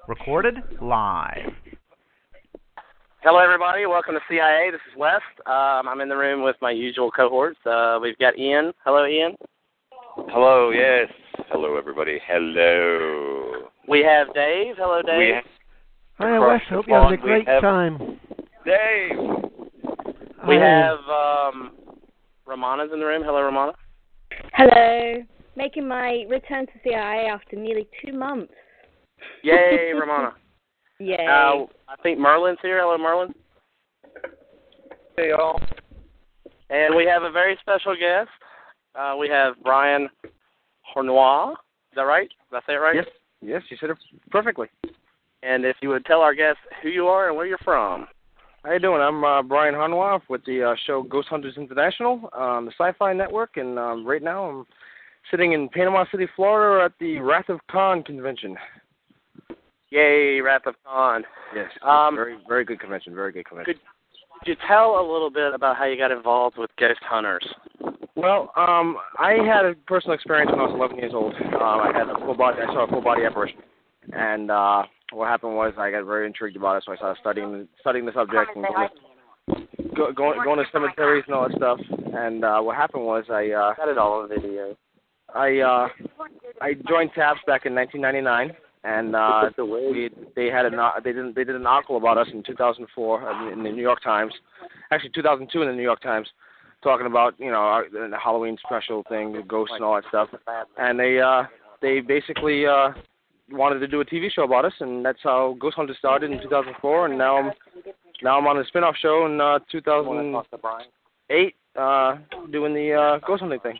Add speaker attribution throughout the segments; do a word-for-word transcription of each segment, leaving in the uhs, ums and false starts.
Speaker 1: Recorded live.
Speaker 2: Hello, everybody. Welcome to C I A. This is Wes. Um, I'm in the room with my usual cohorts. Uh, we've got Ian. Hello, Ian.
Speaker 3: Hello, yes. Hello, everybody. Hello.
Speaker 2: We have Dave. Hello, Dave.
Speaker 3: We
Speaker 4: Hi, Wes. Hope you had a great
Speaker 3: have
Speaker 4: time.
Speaker 3: Dave.
Speaker 2: We
Speaker 4: Hi.
Speaker 2: have um, Romana's in the room. Hello, Romana.
Speaker 5: Hello. Making my return to C I A after nearly two months.
Speaker 2: Yay, Romana.
Speaker 5: Yay.
Speaker 2: Uh, I think Merlin's here. Hello, Merlin.
Speaker 3: Hey, y'all.
Speaker 2: And we have a very special guest. Uh, we have Brian Hornois. Is that right? Did I say it right?
Speaker 6: Yes, yes, you said it perfectly.
Speaker 2: And if you would tell our guests who you are and where you're from.
Speaker 6: How you doing? I'm uh, Brian Hanwha with the uh, show Ghost Hunters International on the Sci-Fi Network, and um, right now I'm sitting in Panama City, Florida at the Wrath of Khan convention.
Speaker 2: Yay, Wrath of Khan.
Speaker 6: Yes,
Speaker 2: Um,
Speaker 6: very, very good convention, very good convention.
Speaker 2: Could, could you tell a little bit about how you got involved with Ghost Hunters?
Speaker 6: Well, um, I had a personal experience when I was eleven years old. Uh, I had a full body, I saw a full body apparition, and uh, what happened was I got very intrigued about it, so I started studying studying the subject and going to, go, going, going to cemeteries and all that stuff. And uh, what happened was I uh,
Speaker 2: Got it all on video.
Speaker 6: I uh, I joined TAPS back in nineteen ninety-nine, and uh, we, they had an they didn't they did an article about us in two thousand four in the New York Times, actually two thousand two in the New York Times, talking about you know our, the Halloween special thing, the ghosts and all that stuff, and they uh, they basically uh, wanted to do a T V show about us, and that's how Ghost Hunters started in two thousand four, and now I'm now I'm on a spin-off show in uh, two thousand eight, uh, doing the uh, ghost hunting thing.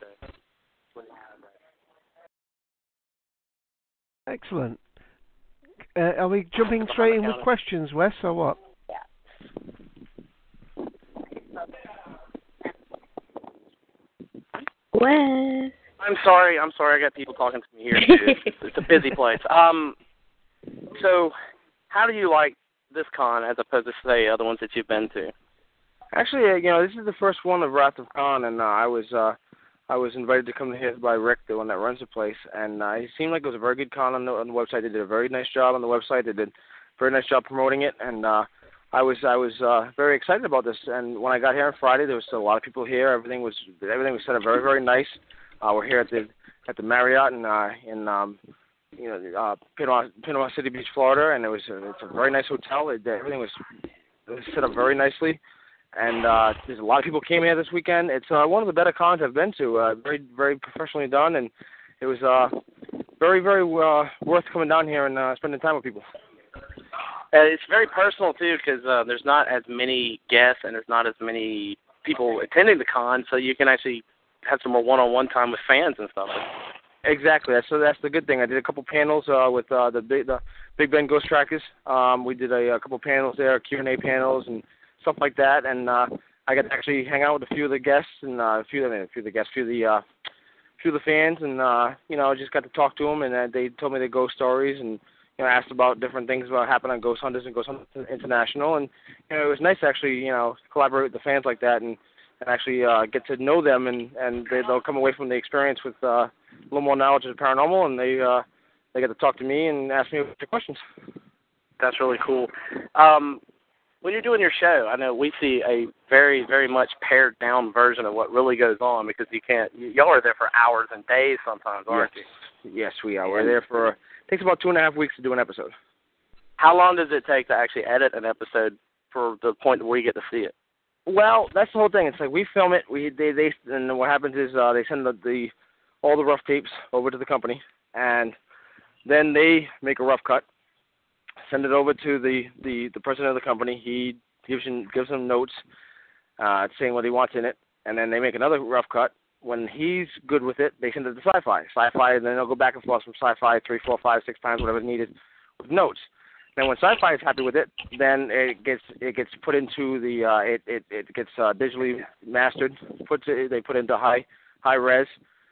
Speaker 4: Excellent. Uh, are we jumping straight in with questions, Wes, or what?
Speaker 5: Wes.
Speaker 2: I'm sorry. I'm sorry. I got people talking to me here, too. It's, it's a busy place. Um, so how do you like this con as opposed to, say, other ones that you've been to?
Speaker 6: Actually, uh, you know, this is the first one of Wrath of Khan, and uh, I was uh, I was invited to come here by Rick, the one that runs the place, and uh, it seemed like it was a very good con on the, on the website. They did a very nice job on the website. They did a very nice job promoting it, and uh, I was I was uh, very excited about this. And when I got here on Friday, there was still a lot of people here. Everything was everything was set up very very nice. Uh, we're here at the at the Marriott in uh, in um, you know uh, Panama, Panama City Beach, Florida, and it was a, it's a very nice hotel. It, everything was, it was set up very nicely. And uh, there's a lot of people came here this weekend. It's uh, one of the better cons I've been to. Uh, very, very professionally done, and it was uh, very, very uh, worth coming down here and uh, spending time with people.
Speaker 2: Uh, it's very personal, too, because uh, there's not as many guests and there's not as many people attending the con, so you can actually have some more one-on-one time with fans and stuff.
Speaker 6: Exactly. That's, so that's the good thing. I did a couple panels uh, with uh, the, big, the Big Ben Ghost Trackers. Um, we did a, a couple panels there, Q and A panels, and stuff like that, and uh, I got to actually hang out with a few of the guests and uh, a few of the, a few of the guests, a few of the, uh, few of the fans, and uh, you know, just got to talk to them, and uh, they told me their ghost stories, and you know, asked about different things about happened on Ghost Hunters and Ghost Hunters International, and you know, it was nice to actually, you know, collaborate with the fans like that, and, and actually uh, get to know them, and and they, they'll come away from the experience with uh, a little more knowledge of the paranormal, and they uh, they get to talk to me and ask me their questions.
Speaker 2: That's really cool. Um, When you're doing your show, I know we see a very, very much pared down version of what really goes on because you can't. Y'all are there for hours and days sometimes, aren't
Speaker 6: yes. you? Yes, we are. We're there for. It takes about two and a half weeks to do an episode.
Speaker 2: How long does it take to actually edit an episode for the point where you get to see it?
Speaker 6: Well, that's the whole thing. It's like we film it. We they they and what happens is uh, they send the, the all the rough tapes over to the company, and then they make a rough cut. Send it over to the, the, the president of the company. He gives him, gives them notes uh, saying what he wants in it, and then they make another rough cut. When he's good with it, they send it to Sci-Fi. Sci-Fi, and then they'll go back and forth from Sci-Fi three, four, five, six times, whatever is needed, with notes. Then when Sci-Fi is happy with it, then it gets it gets put into the uh, it, it it gets uh, digitally mastered. Put to, they put into high high res.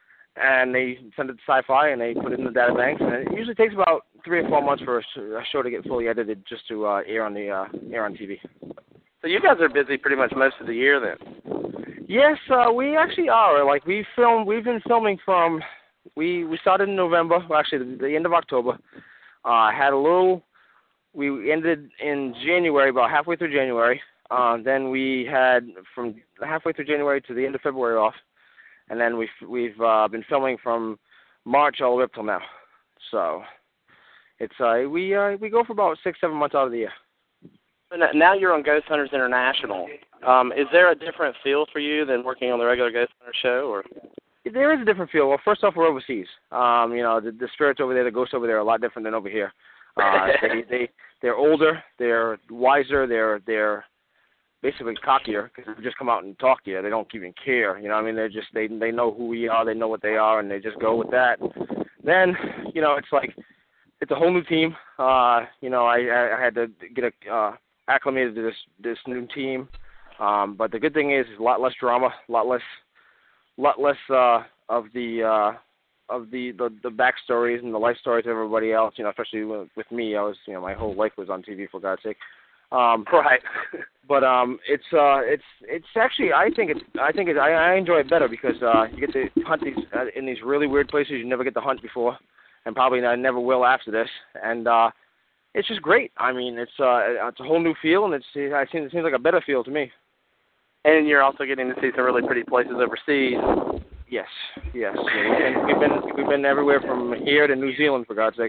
Speaker 6: And they send it to Sci-Fi, and they put it in the data banks. And it usually takes about three or four months for a show to get fully edited, just to uh, air on the uh, air on T V.
Speaker 2: So you guys are busy pretty much most of the year, then.
Speaker 6: Yes, uh, we actually are. Like we film, we've been filming from we we started in November. Well, actually, the, the end of October. I uh, had a little we ended in January, about halfway through January. Uh, then we had from halfway through January to the end of February off, and then we've we've uh, been filming from March all the way up till now. So it's uh, we uh, we go for about six seven months out of the year.
Speaker 2: Now you're on Ghost Hunters International. Um, is there a different feel for you than working on the regular Ghost Hunter show, or?
Speaker 6: There is a different feel. Well, first off, we're overseas. Um, you know, the, the spirits over there, the ghosts over there, are a lot different than over here. Uh, they they they're older, they're wiser, they're they're basically cockier because they just come out and talk to you. They don't even care. You know, what I mean, they're just they they know who we are, they know what they are, and they just go with that. Then, you know, it's like it's a whole new team. Uh, you know, I I had to get a, uh, acclimated to this this new team. Um, but the good thing is, is a lot less drama, a lot less. lot less uh, of the uh, of the, the the backstories and the life stories of everybody else. You know, especially with, with me, I was you know my whole life was on T V, for God's sake. Um,
Speaker 2: right.
Speaker 6: But um, it's uh, it's it's actually I think it's I think it, I, I enjoy it better because uh, you get to hunt these uh, in these really weird places you never get to hunt before, and probably I never will after this. And uh, it's just great. I mean, it's uh, it's a whole new feel, and it's I think it seems like a better feel to me.
Speaker 2: And you're also getting to see some really pretty places overseas.
Speaker 6: Yes, yes. And we've been we've been everywhere from here to New Zealand, for God's sake.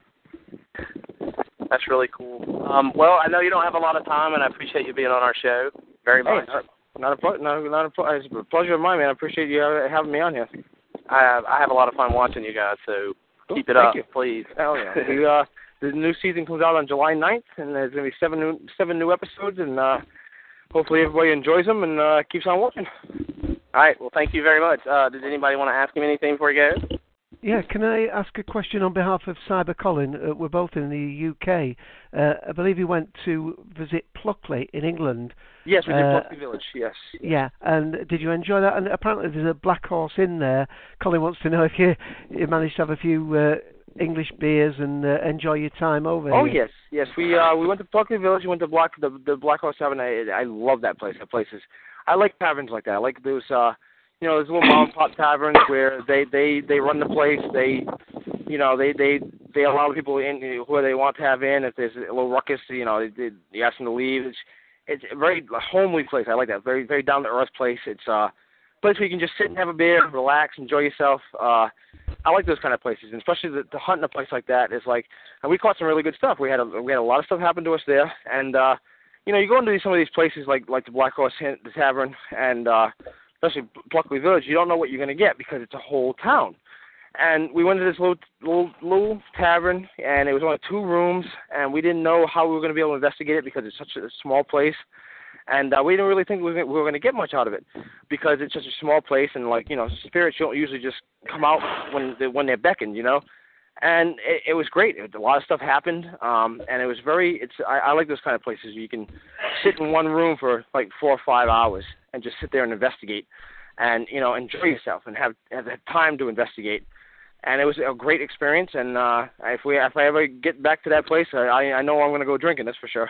Speaker 2: That's really cool. Um, well, I know you don't have a lot of time, and I appreciate you being on our show very much.
Speaker 6: Hey, not a not, not a it's a pleasure of mine, man. I appreciate you having me on here.
Speaker 2: I have I have a lot of fun watching you guys, so
Speaker 6: cool.
Speaker 2: Keep it
Speaker 6: Thank
Speaker 2: up,
Speaker 6: you.
Speaker 2: please.
Speaker 6: Hell yeah. we, uh, the new season comes out on July ninth, and there's going to be seven new seven new episodes, and uh, hopefully everybody enjoys them and uh, keeps on watching.
Speaker 2: All right. Well, thank you very much. Uh, does anybody want to ask him anything before he goes?
Speaker 4: Yeah, can I ask a question on behalf of Cyber Colin? Uh, we're both in the U K. Uh, I believe he went to visit Pluckley in England.
Speaker 6: Yes, we did
Speaker 4: uh,
Speaker 6: Pluckley Village, yes.
Speaker 4: Yeah, and did you enjoy that? And apparently there's a black horse in there. Colin wants to know if you, you managed to have a few uh, English beers and uh, enjoy your time over
Speaker 6: oh,
Speaker 4: here.
Speaker 6: yes, yes. We uh, we went to Pluckley Village, we went to Black, the, the Black Horse Tavern. I, I love that place. That place is, I like taverns like that. I like those, uh, you know, those little mom and pop taverns where they, they, they run the place. They, you know, they, they, they allow people in who they want to have in. If there's a little ruckus, you know, they, they, you ask them to leave. It's, it's a very homely place. I like that. Very, very down-to-earth place. It's a place where you can just sit and have a beer, relax, enjoy yourself. Uh, I like those kind of places, and especially the, the hunt in a place like that is like, and we caught some really good stuff. We had a, we had a lot of stuff happen to us there, and, uh, you know, you go into these, some of these places like, like the Black Horse the Tavern and, uh, especially Pluckley Village, you don't know what you're going to get because it's a whole town. And we went to this little, little little tavern, and it was only two rooms, and we didn't know how we were going to be able to investigate it because it's such a small place. And uh, we didn't really think we were going to get much out of it because it's such a small place, and, like, you know, spirits don't usually just come out when, they, when they're beckoned, you know. And it, it was great. It, a lot of stuff happened, um, and it was very, it's, I, I like those kind of places where you can sit in one room for, like, four or five hours and just sit there and investigate and, you know, enjoy yourself and have, have time to investigate. And it was a great experience, and uh, if we if I ever get back to that place, I, I know I'm going to go drinking, that's for sure.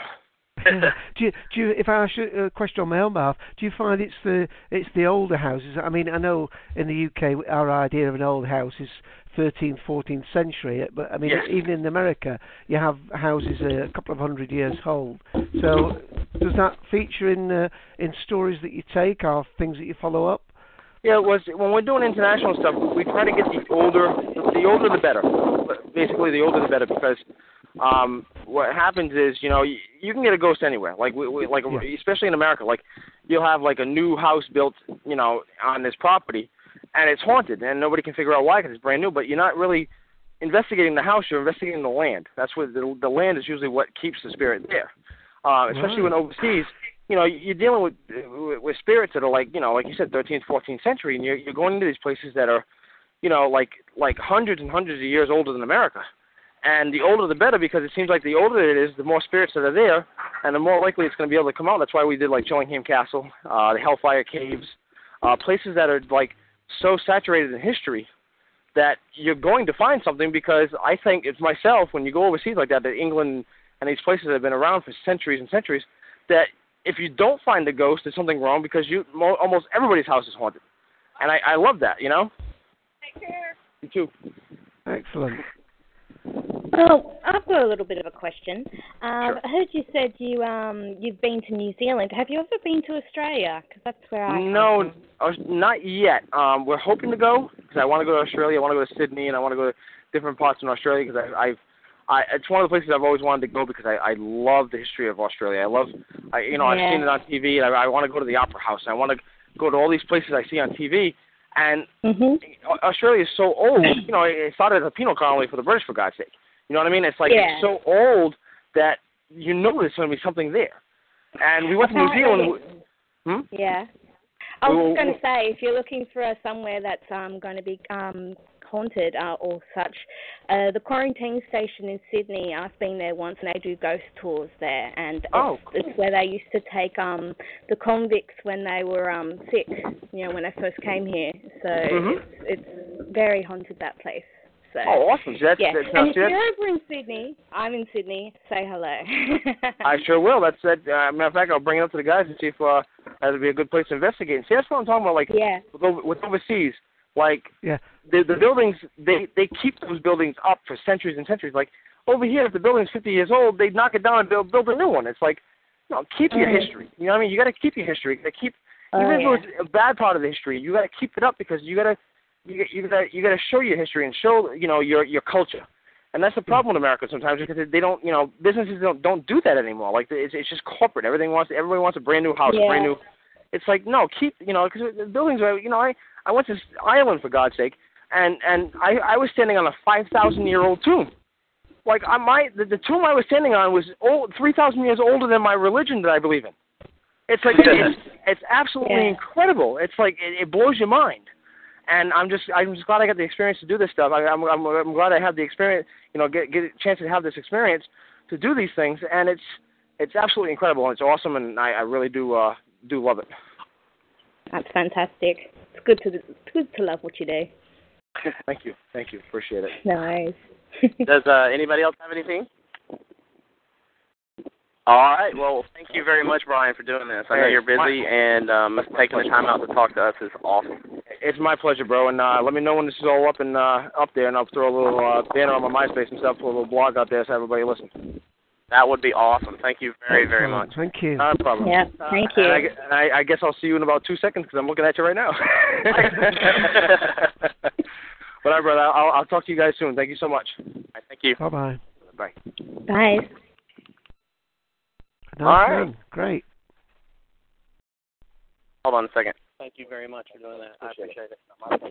Speaker 4: do you, do you, if I ask you a question on my own behalf, do you find it's the it's the older houses? I mean, I know in the U K our idea of an old house is thirteenth, fourteenth century, but I mean,
Speaker 6: yes.
Speaker 4: even in America, you have houses a couple of hundred years old. So, does that feature in uh, in stories that you take, or things that you follow up?
Speaker 6: Yeah, it was when we're doing international stuff, we try to get the older, the older the better. Basically, the older the better, because um, what happens is, you know, you, you can get a ghost anywhere. Like, we, we, like yeah. especially in America, like you'll have like a new house built, you know, on this property, and it's haunted, and nobody can figure out why because it's brand new. But you're not really investigating the house; you're investigating the land. That's what the, the land is usually what keeps the spirit there. Uh, especially right. when overseas. You know, you're dealing with with spirits that are like, you know, like you said, thirteenth, fourteenth century, and you're you're going into these places that are, you know, like like hundreds and hundreds of years older than America. And the older the better, because it seems like the older it is, the more spirits that are there, and the more likely it's going to be able to come out. That's why we did like Chillingham Castle, uh, the Hellfire Caves, uh, places that are like so saturated in history that you're going to find something. Because I think it's myself, when you go overseas like that, that England and these places that have been around for centuries and centuries, that if you don't find the ghost, there's something wrong, because you mo- almost everybody's house is haunted. And I, I love that, you know?
Speaker 5: Take care.
Speaker 6: You too.
Speaker 4: Excellent.
Speaker 5: Well, I've got a little bit of a question. Um,
Speaker 6: Sure.
Speaker 5: I heard you said you um you've been to New Zealand. Have you ever been to Australia? Because that's where I
Speaker 6: No,
Speaker 5: come from.
Speaker 6: uh, not yet. Um, we're hoping to go because I want to go to Australia. I want to go to Sydney, and I want to go to different parts in Australia because I've I, it's one of the places I've always wanted to go because I, I love the history of Australia. I love, I, you know,
Speaker 5: Yeah.
Speaker 6: I've seen it on T V. And I, I want to go to the Opera House. I want to go to all these places I see on T V. And
Speaker 5: Mhm.
Speaker 6: Australia is so old. You know, it started as a penal colony for the British, for God's sake. You know what I mean? It's like
Speaker 5: Yeah.
Speaker 6: it's so old that you know there's going to be something there. And we went to New
Speaker 5: Apparently-
Speaker 6: Zealand. Hmm?
Speaker 5: Yeah. I was
Speaker 6: Well,
Speaker 5: just going to say, if you're looking for uh, somewhere that's um, going to be um, haunted uh, or such, uh, the quarantine station in Sydney, I've been there once, and they do ghost tours there, and it's,
Speaker 6: Oh, cool.
Speaker 5: it's where they used to take um, the convicts when they were um, sick, you know, when they first came here. So
Speaker 6: Mhm.
Speaker 5: it's, it's very haunted, that place. So,
Speaker 6: Oh, awesome. So that's,
Speaker 5: yeah.
Speaker 6: that's
Speaker 5: And
Speaker 6: not
Speaker 5: if
Speaker 6: good.
Speaker 5: you're over in Sydney, I'm in Sydney, say hello.
Speaker 6: I sure will. That's that. Uh, matter of fact, I'll bring it up to the guys and see if uh, that would be a good place to investigate. See, that's what I'm talking about. Like
Speaker 5: Yeah.
Speaker 6: with, over, with overseas, like
Speaker 4: Yeah.
Speaker 6: the the buildings, they they keep those buildings up for centuries and centuries. Like over here, if the building's fifty years old, they knock it down and build build a new one. It's like, no, keep your
Speaker 5: Mm.
Speaker 6: history. You know what I mean? You got to keep your history. You got to keep,
Speaker 5: Oh,
Speaker 6: even
Speaker 5: yeah.
Speaker 6: if it's a bad part of the history, you got to keep it up because you got to. You got you got you got to show your history and show you know your your culture, and that's the problem in America sometimes because they don't you know businesses don't don't do that anymore. Like it's it's just corporate. Everything wants everybody wants a brand new house,
Speaker 5: Yeah.
Speaker 6: a brand new. It's like no, keep you know because the buildings are you know I I went to Ireland for God's sake, and and I I was standing on a five thousand year old tomb. Like I my the, the tomb I was standing on was old three thousand years older than my religion that I believe in. It's like it's it's absolutely
Speaker 5: Yeah.
Speaker 6: incredible. It's like it, it blows your mind. And I'm just I'm just glad I got the experience to do this stuff. I, I'm, I'm I'm glad I had the experience, you know, get get a chance to have this experience to do these things, and it's it's absolutely incredible and it's awesome, and I, I really do uh, do love it.
Speaker 5: That's fantastic. It's good to it's good to love what you do.
Speaker 6: Thank you, thank you, appreciate it.
Speaker 5: Nice.
Speaker 2: Does uh, anybody else have anything? All right. Well, thank you very much, Brian, for doing this. I know
Speaker 6: Hey,
Speaker 2: you're busy,
Speaker 6: my-
Speaker 2: and um,
Speaker 6: That's my
Speaker 2: taking the
Speaker 6: pleasure.
Speaker 2: time out to talk to us is awesome.
Speaker 6: It's my pleasure, bro, and uh, let me know when this is all up and uh, up there, and I'll throw a little uh, banner on my MySpace and stuff, put a little blog out there so everybody listen.
Speaker 2: That would be awesome. Thank you very, very
Speaker 4: Excellent.
Speaker 2: much.
Speaker 4: Thank you.
Speaker 6: Not a problem.
Speaker 5: Yeah, thank
Speaker 6: And
Speaker 5: you.
Speaker 6: I, gue- and I, I guess I'll see you in about two seconds because I'm looking at you right now. But all right, brother, I'll, I'll talk to you guys soon. Thank you so much.
Speaker 2: All right, thank you.
Speaker 4: Bye bye.
Speaker 6: Bye.
Speaker 5: Bye.
Speaker 4: Nice
Speaker 2: All right.
Speaker 4: man. Great.
Speaker 2: Hold on a second. Thank you very much for doing that. I appreciate it.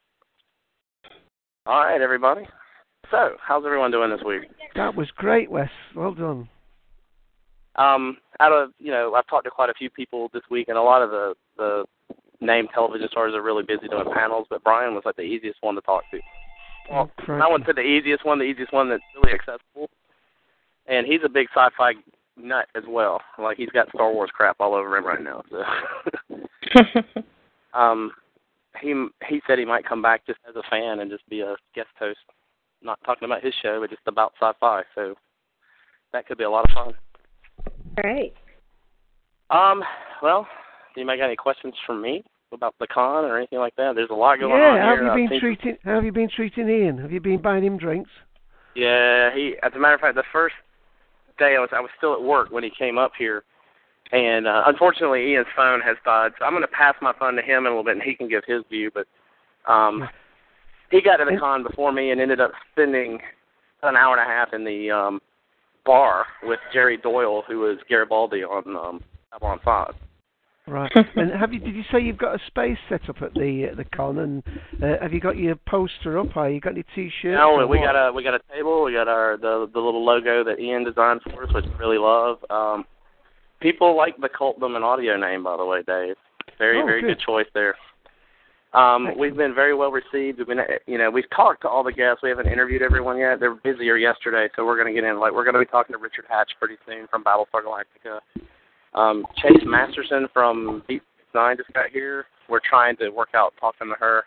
Speaker 2: All right, everybody. So, how's everyone doing this week?
Speaker 4: That was great, Wes. Well done.
Speaker 2: Um, out of you know, I've talked to quite a few people this week, and a lot of the the named television stars are really busy doing panels. But Brian was like the easiest one to talk to. Well,
Speaker 4: Oh,
Speaker 2: I wouldn't say the easiest one, the easiest one that's really accessible. And he's a big sci-fi nut as well. Like he's got Star Wars crap all over him right now. So, um, he he said he might come back just as a fan and just be a guest host, not talking about his show, but just about sci-fi. So that could be a lot of fun.
Speaker 5: Great.
Speaker 2: Um, well, do you got any questions for me about the con or anything like that? There's a lot going
Speaker 4: yeah,
Speaker 2: on
Speaker 4: how
Speaker 2: here.
Speaker 4: have
Speaker 2: I
Speaker 4: you been
Speaker 2: think-
Speaker 4: treating? How have you been treating Ian? Have you been buying him drinks?
Speaker 2: Yeah, he. As a matter of fact, the first day I was I was still at work when he came up here, and uh, unfortunately Ian's phone has died. So I'm going to pass my phone to him in a little bit, and he can give his view. But um,
Speaker 4: Yeah.
Speaker 2: he got to the
Speaker 4: And-
Speaker 2: con before me and ended up spending an hour and a half in the um, bar with Jerry Doyle, who was Garibaldi on um, Babylon five.
Speaker 4: Right. And have you? Did you say you've got a space set up at the at the con? And uh, have you got your poster up? Or you got your T-shirt?
Speaker 2: No,
Speaker 4: or
Speaker 2: we
Speaker 4: what?
Speaker 2: got a we got a table. We got our the the little logo that Ian designed for us, which I really love. Um, people like the Cultdom and Audio name, by the way, Dave. Very
Speaker 4: Oh,
Speaker 2: very
Speaker 4: good.
Speaker 2: good choice there. Um,
Speaker 4: Excellent.
Speaker 2: we've been very well received. We've been, you know, we've talked to all the guests. We haven't interviewed everyone yet. They're busier yesterday, so we're going to get in. Like we're going to be talking to Richard Hatch pretty soon from Battlestar Galactica. Um, Chase Masterson from Deep Space Nine just got here. We're trying to work out talking to her.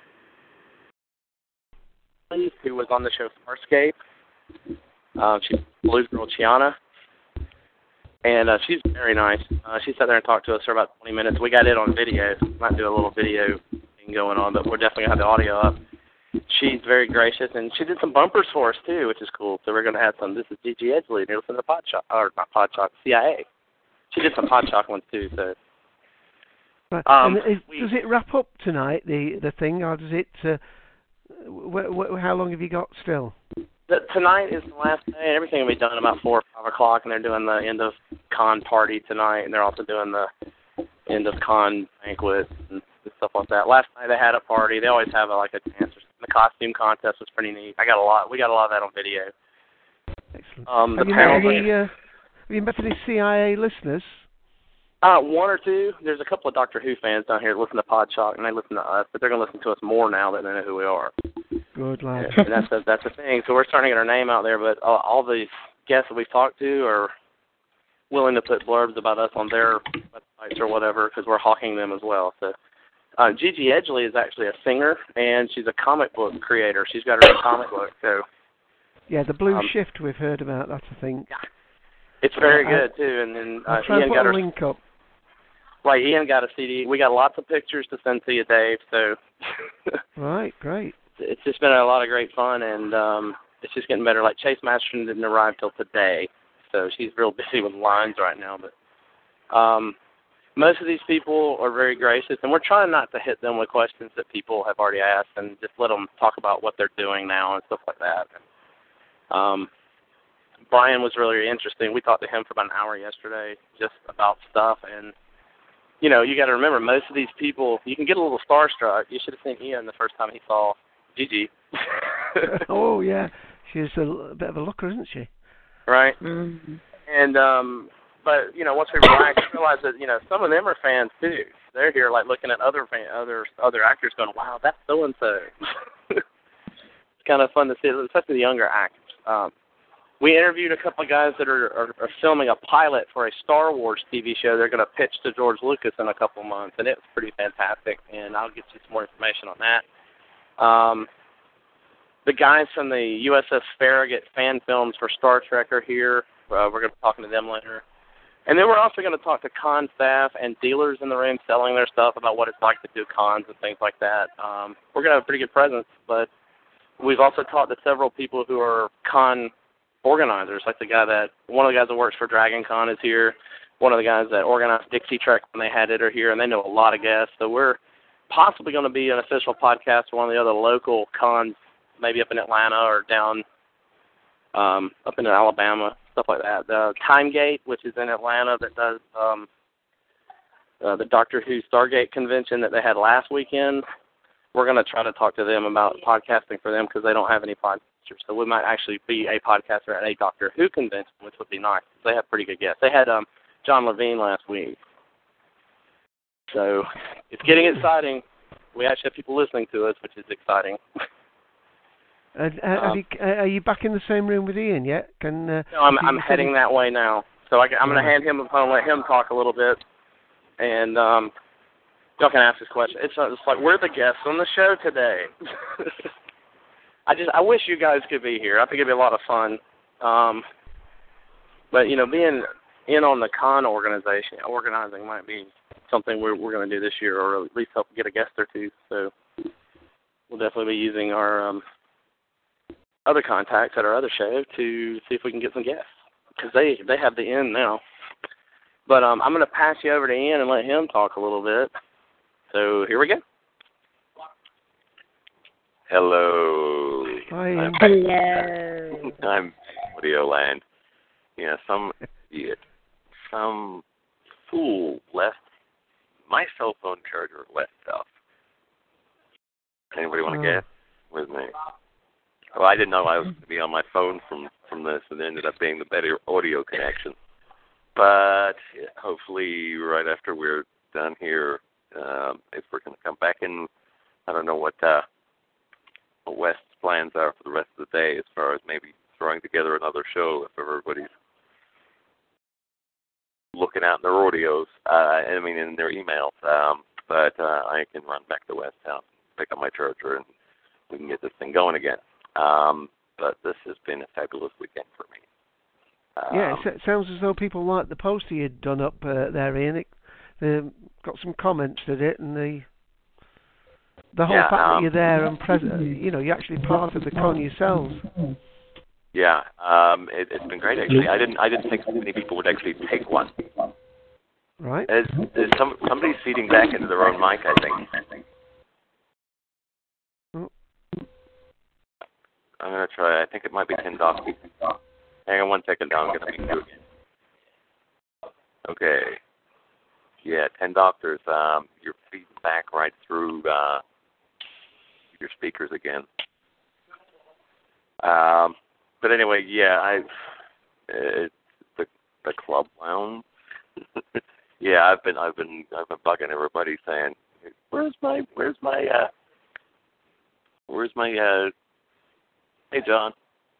Speaker 2: Who was on the show Farscape. Uh, she's Blues Girl Chiana. And uh, she's very nice. Uh, she sat there and talked to us for about twenty minutes. We got it on video. Might do a little video thing going on, but we're definitely going to have the audio up. she's very gracious, and she did some bumpers for us too, which is cool. So we're going to have some. This is Gigi Edgley, and you're listening to Pod Shock, or not Pod Shock, C I A. She did some Pod Shock ones too. So.
Speaker 4: Right.
Speaker 2: Um,
Speaker 4: and is,
Speaker 2: we,
Speaker 4: does it wrap up tonight, the the thing, or does it? Uh, wh- wh- how long have you got still?
Speaker 2: the, tonight is the last day. Everything will be done about four or five o'clock, and they're doing the end of con party tonight, and they're also doing the end of con banquet and stuff like that. Last night they had a party. They always have a, like a dance. The costume contest was pretty neat. I got a lot. We got a lot of that on video.
Speaker 4: Excellent.
Speaker 2: Um, the
Speaker 4: have, you
Speaker 2: panel
Speaker 4: met any, uh, have you met any C I A listeners?
Speaker 2: Uh, one or two. There's a couple of Doctor Who fans down here that listen to Pod Shock, and they listen to us, but they're going to listen to us more now that they know who we are.
Speaker 4: Good lad.
Speaker 2: And that's the, that's the thing. So we're starting to get our name out there, but all, all the guests that we've talked to are willing to put blurbs about us on their websites or whatever, because we're hawking them as well. So uh, Gigi Edgley is actually a singer, and she's a comic book creator. She's got her own comic book. So
Speaker 4: yeah, the Blue
Speaker 2: um,
Speaker 4: Shift we've heard about that, I think.
Speaker 2: Yeah. It's very
Speaker 4: uh,
Speaker 2: good too, and then uh,
Speaker 4: I'll try
Speaker 2: Ian
Speaker 4: and put
Speaker 2: got
Speaker 4: a
Speaker 2: her
Speaker 4: link up.
Speaker 2: Right, Ian got a C D. We got lots of pictures to send to you, Dave. So
Speaker 4: Right, great.
Speaker 2: It's just been a lot of great fun, and um, it's just getting better. Like Chase Masterson didn't arrive till today, so she's real busy with lines right now. But um, most of these people are very gracious, and we're trying not to hit them with questions that people have already asked, and just let them talk about what they're doing now and stuff like that. Um, Brian was really interesting. We talked to him for about an hour yesterday just about stuff. And, you know, you got to remember, most of these people, you can get a little starstruck. You should have seen Ian the first time he saw Gigi.
Speaker 4: Oh, yeah. She's a, a bit of a looker, isn't she?
Speaker 2: Right.
Speaker 5: Mm-hmm.
Speaker 2: And, um, but, you know, once we relax, we realize that, you know, some of them are fans, too. They're here, like, looking at other fan, other other actors going, wow, that's so-and-so. It's kind of fun to see, especially the younger actors. Um, We interviewed a couple of guys that are, are, are filming a pilot for a Star Wars T V show they're going to pitch to George Lucas in a couple of months, and it was pretty fantastic, and I'll get you some more information on that. Um, the guys from the U S S Farragut fan films for Star Trek are here. Uh, we're going to be talking to them later. And then we're also going to talk to con staff and dealers in the room selling their stuff about what it's like to do cons and things like that. Um, we're going to have a pretty good presence, but we've also talked to several people who are con organizers, like the guy that, one of the guys that works for Dragon Con is here. One of the guys that organized Dixie Trek when they had it are here, and they know a lot of guests. So we're possibly going to be an official podcast for one of the other local cons, maybe up in Atlanta or down um, up in Alabama, stuff like that. The Timegate, which is in Atlanta, that does um, uh, the Doctor Who Stargate convention that they had last weekend. We're going to try to talk to them about podcasting for them because they don't have any podcasts. So we might actually be a podcaster at a Doctor Who convention, which would be nice. They have pretty good guests. They had um, John Levine last week. So it's getting exciting. We actually have people listening to us, which is exciting.
Speaker 4: Uh, have
Speaker 2: um,
Speaker 4: you, uh, are you back in the same room with Ian yet? Can uh,
Speaker 2: no, I'm,
Speaker 4: you,
Speaker 2: I'm heading that way now. So I, I'm going to
Speaker 4: Right.
Speaker 2: hand him the phone, let him talk a little bit, and um, y'all can ask his question. It's, uh, it's like, we're the guests on the show today. I just, I wish you guys could be here. I think it'd be a lot of fun. Um, but, you know, being in on the con organization, organizing might be something we're, we're going to do this year, or at least help get a guest or two. So we'll definitely be using our um, other contacts at our other show to see if we can get some guests, because they, they have the in now. But um, I'm going to pass you over to Ian and let him talk a little bit. So here we go.
Speaker 3: Hello.
Speaker 4: Hi,
Speaker 3: I'm,
Speaker 5: Hello.
Speaker 3: I'm Audio Land. Yeah, some idiot, some fool left my cell phone charger left off. Anybody want to
Speaker 4: Oh.
Speaker 3: guess with me? Well, I didn't know I was going to be on my phone from, from this, and it ended up being the better audio connection. But yeah, hopefully right after we're done here, um, if we're going to come back in, I don't know what uh, what West's plans are for the rest of the day as far as maybe throwing together another show if everybody's looking out in their audios, uh, I mean in their emails. Um, but uh, I can run back to West Town, pick up my charger, and we can get this thing going again. Um, but this has been a fabulous weekend for me. Um,
Speaker 4: yeah, it s- sounds as though people liked the poster you'd done up uh, there, Ian. It, they got some comments, did it? And they the whole
Speaker 3: yeah,
Speaker 4: fact
Speaker 3: um,
Speaker 4: that you're there and present, you know, you're actually part of the con yourselves.
Speaker 3: Yeah, um, it, it's been great actually. I didn't I didn't think many people would actually take one.
Speaker 4: Right.
Speaker 3: There's, there's some somebody's feeding back into their own mic, I think.
Speaker 4: Oh.
Speaker 3: I'm gonna try. I think it might be ten doctors. Hang on one second, Don. I'm gonna meet you again. Okay. Yeah, ten doctors. Um, you're feeding back right through uh, your speakers again. Um, but anyway, yeah, I uh, the the club lounge. yeah, I've been I've been I've been bugging everybody saying, where's my where's my uh, where's my uh, hey John.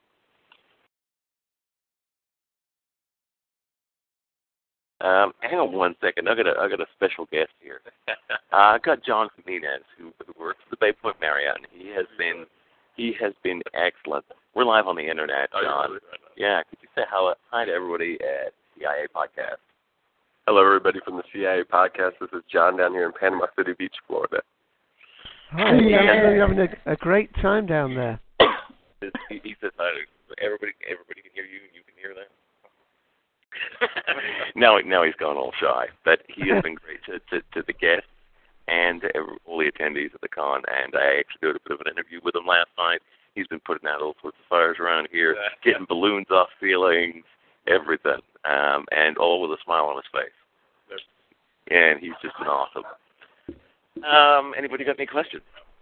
Speaker 3: Um, hang on one second. I got a I got a special guest here. uh, I got John Jimenez, who, who works at the Bay Point Marriott, and he has been he has been excellent. We're live on the internet, John. Yeah, could you say hello, hi to everybody at C I A Podcast?
Speaker 7: Hello, everybody from the C I A Podcast. This is John down here in Panama City Beach, Florida.
Speaker 4: Hi, yeah. You're having a, a great time down there.
Speaker 3: he, he says hi to everybody. Everybody can hear you, and you can hear them. now, now he's gone all shy, but he has been great to, to, to the guests and to every, all the attendees at the con. And I actually did a bit of an interview with him last night. He's been putting out all sorts of fires around here, getting balloons off ceilings, everything, um, and all with a smile on his face. And he's just been awesome. Um, anybody got any questions?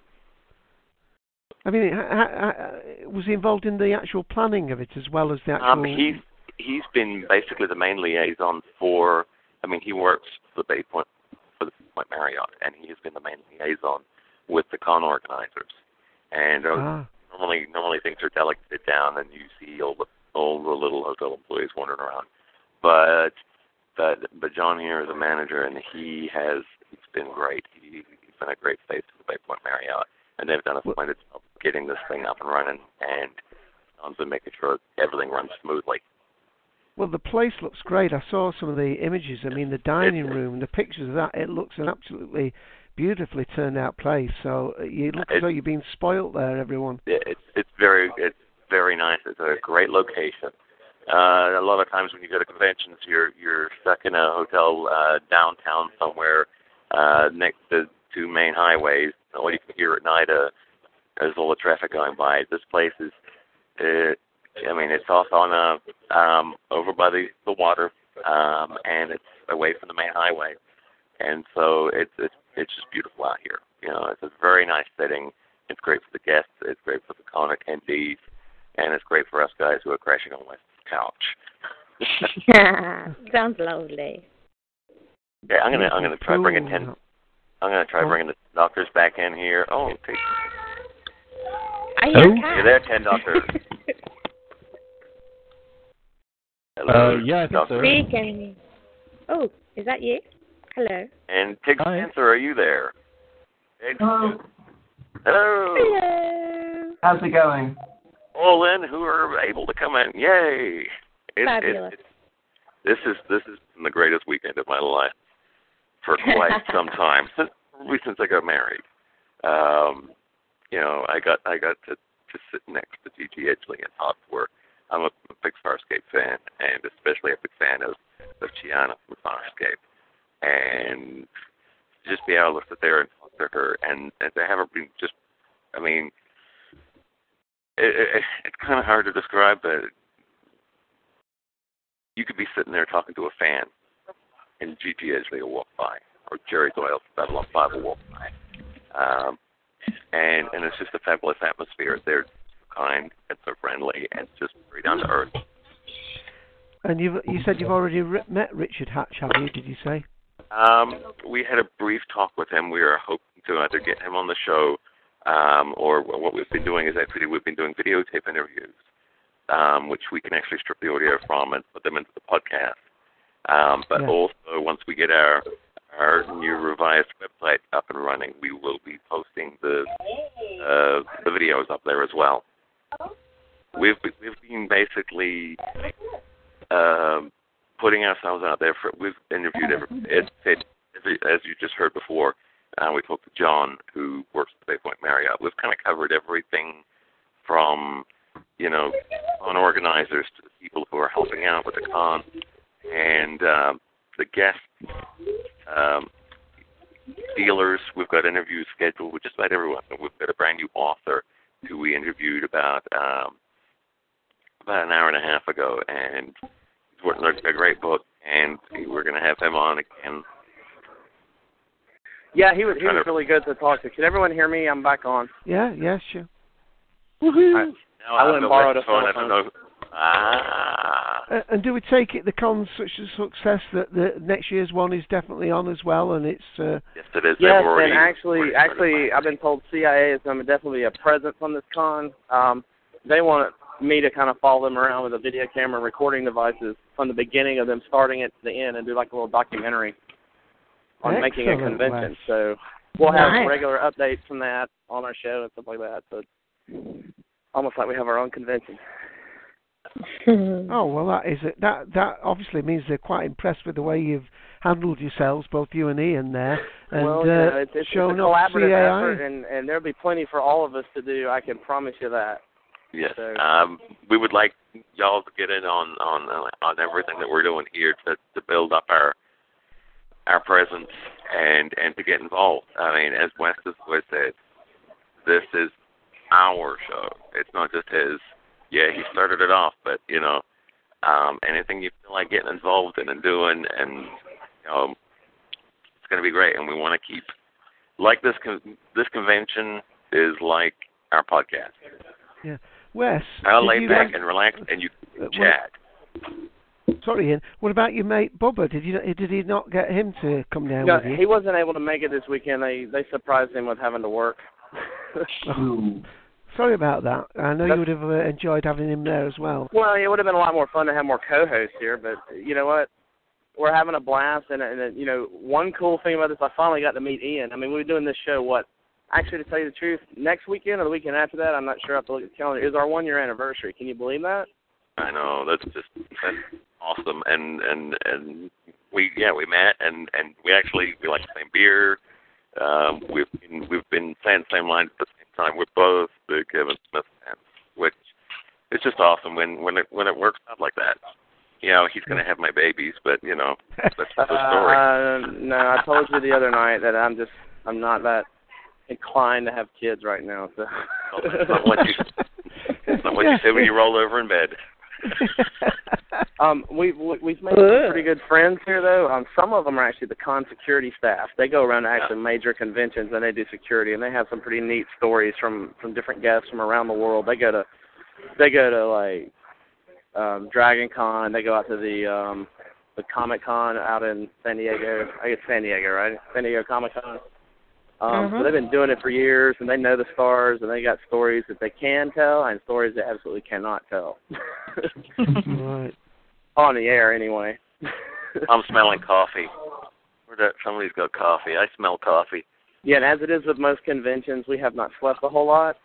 Speaker 4: I mean, was he involved in the actual planning of it as well as the actual?
Speaker 3: Um, he's he's been basically the main liaison for. I mean, he works for the Bay Point for the Bay Point Marriott, and he has been the main liaison with the con organizers. And uh,
Speaker 4: ah.
Speaker 3: normally, normally things are delegated down, and you see all the all the little hotel employees wandering around. But but but John here is a manager, and he has he's been great. He, he's been a great face to the Bay Point Marriott, and they've done a splendid job getting this thing up and running, and John's been making sure everything runs smoothly.
Speaker 4: Well, the place looks great. I saw some of the images. I mean, the dining room, the pictures of that. It looks an absolutely beautifully turned out place. So you look as though you've been spoilt there, everyone.
Speaker 3: It's it's very it's very nice. It's a great location. Uh, a lot of times when you go to conventions, you're you're stuck in a hotel uh, downtown somewhere uh, next to two main highways. All you can hear at night uh, is all the traffic going by. This place is, uh, I mean, it's off on a um, over by the the water, um, and it's away from the main highway, and so it's it's it's just beautiful out here. You know, it's a very nice setting. It's great for the guests. It's great for the con attendees, and it's great for us guys who are crashing on my couch.
Speaker 5: Sounds lovely.
Speaker 3: Yeah, I'm gonna I'm gonna try bringing ten. I'm gonna try bringing the doctors back in here. Oh, take.
Speaker 5: Are you okay?
Speaker 3: You're there, ten doctors. Hello,
Speaker 8: uh, yeah, I think
Speaker 3: doctor.
Speaker 8: so.
Speaker 5: Speaking. Oh, is that you? Hello.
Speaker 3: And Tig
Speaker 8: Hi.
Speaker 3: Spencer, are you there? Tig?
Speaker 9: Hello.
Speaker 3: Hello.
Speaker 5: Hello.
Speaker 9: How's it going?
Speaker 3: All in who are able to come in. Yay! It,
Speaker 5: Fabulous.
Speaker 3: It, it, this is this has been the greatest weekend of my life for quite some time, since probably since I got married. Um, you know, I got I got to, to sit next to Gigi Edgley and talk to her. I'm a, a big Farscape fan, and especially a big fan of, of Chiana from Farscape. And just be able to sit there and talk to her, and, and to have her be just, I mean, it, it, it's kind of hard to describe, but you could be sitting there talking to a fan, and Gigi Edgley will walk by, or Jerry Doyle from Babylon five will walk by. Um, and, and it's just a fabulous atmosphere. They're kind and so friendly and just very down to earth.
Speaker 4: And you you said you've already ri- met Richard Hatch, have you? Did you say?
Speaker 3: Um, we had a brief talk with him. We are hoping to either get him on the show, um, or what we've been doing is actually we've been doing videotape interviews, um, which we can actually strip the audio from and put them into the podcast. Um, but
Speaker 4: yeah.
Speaker 3: also, once we get our our new revised website up and running, we will be posting the uh, the videos up there as well. We've we've been basically um, putting ourselves out there. For we've interviewed every, it, it, as you just heard before. Uh, we talked to John, who works at the Bay Point Marriott. We've kind of covered everything from, you know, con organizers to the people who are helping out with the con, and uh, the guests, um, dealers. We've got interviews scheduled with just about everyone. We've got a brand new author who we interviewed about um, about an hour and a half ago, and he's written a, a great book, and we're going to have him on again.
Speaker 2: Yeah, he was he was really good to talk to. Can everyone hear me? I'm back on.
Speaker 4: Yeah, yeah, sure.
Speaker 2: Woohoo! I,
Speaker 3: no,
Speaker 2: I went and borrowed a phone.
Speaker 3: I don't know. Ah.
Speaker 4: Uh, and do we take it the con's such a success that the next year's one is definitely on as well, and it's uh,
Speaker 3: yes, it is.
Speaker 2: Yes,
Speaker 3: already,
Speaker 2: and actually, actually, I've been told C I A is going to definitely be a presence on this con. Um, they want me to kind of follow them around with a video camera recording devices from the beginning of them starting it to the end and do like a little documentary on
Speaker 4: excellent,
Speaker 2: making a convention.
Speaker 4: Wes.
Speaker 2: So we'll have
Speaker 5: nice.
Speaker 2: regular updates from that on our show and stuff like that. So it's almost like we have our own convention.
Speaker 4: Oh well, that is it. That that obviously means they're quite impressed with the way you've handled yourselves, both you and Ian there, and
Speaker 2: well,
Speaker 4: uh,
Speaker 2: yeah, it's, it's,
Speaker 4: shown
Speaker 2: it's a
Speaker 4: up
Speaker 2: collaborative
Speaker 4: C A I.
Speaker 2: effort, and, and there'll be plenty for all of us to do. I can promise you that.
Speaker 3: Yes,
Speaker 2: So.
Speaker 3: um, we would like y'all to get in on on on everything that we're doing here to, to build up our our presence and and to get involved. I mean, as Wes has always said, this is our show. It's not just his. Yeah, he started it off, but you know, um, anything you feel like getting involved in and doing, and you know, it's going to be great. And we want to keep like this. Con- this convention is like our podcast.
Speaker 4: Yeah, Wes.
Speaker 3: I'll lay
Speaker 4: you
Speaker 3: back
Speaker 4: like,
Speaker 3: and relax, and you
Speaker 4: uh,
Speaker 3: chat.
Speaker 4: Well, sorry, Ian. What about your mate Bubba? Did you did he not get him to come down
Speaker 2: No,
Speaker 4: with you?
Speaker 2: he wasn't able to make it this weekend. They they surprised him with having to work.
Speaker 4: Oh, sorry about that. I know you would have uh, enjoyed having him there as well.
Speaker 2: Well, it would have been a lot more fun to have more co-hosts here, but you know what? We're having a blast, and, and you know, one cool thing about this, I finally got to meet Ian. I mean, we've been doing this show, what, actually, to tell you the truth, next weekend or the weekend after that, I'm not sure. I have to look at the calendar, is our one-year anniversary. Can you believe that?
Speaker 3: I know, that's just that's awesome, and and and we yeah we met, and and we actually we like the same beer. Um, we've been, we've been saying the same lines at the same time. We're both big Kevin Smith fans, which is just awesome when when it when it works out like that. You know, he's going to have my babies, but you know, that's the story.
Speaker 2: Uh, no, I told you the other night that I'm just I'm not that inclined to have kids right now. So
Speaker 3: that's not what you that's not what you say when you roll over in bed.
Speaker 2: um, we've we've made some pretty good friends here, though. Um, some of them are actually the con security staff. They go around to actually major conventions and they do security, and they have some pretty neat stories from, from different guests from around the world. They go to they go to like um, Dragon Con. They go out to the um, the Comic Con out in San Diego. I guess San Diego, right? San Diego Comic Con. Um,
Speaker 4: mm-hmm.
Speaker 2: So they've been doing it for years, and they know the stars, and they got stories that they can tell and stories they absolutely cannot tell.
Speaker 4: Right.
Speaker 2: On the air, anyway.
Speaker 3: I'm smelling coffee. Where that somebody's got coffee. I smell coffee.
Speaker 2: Yeah, and as it is with most conventions, we have not slept a whole lot.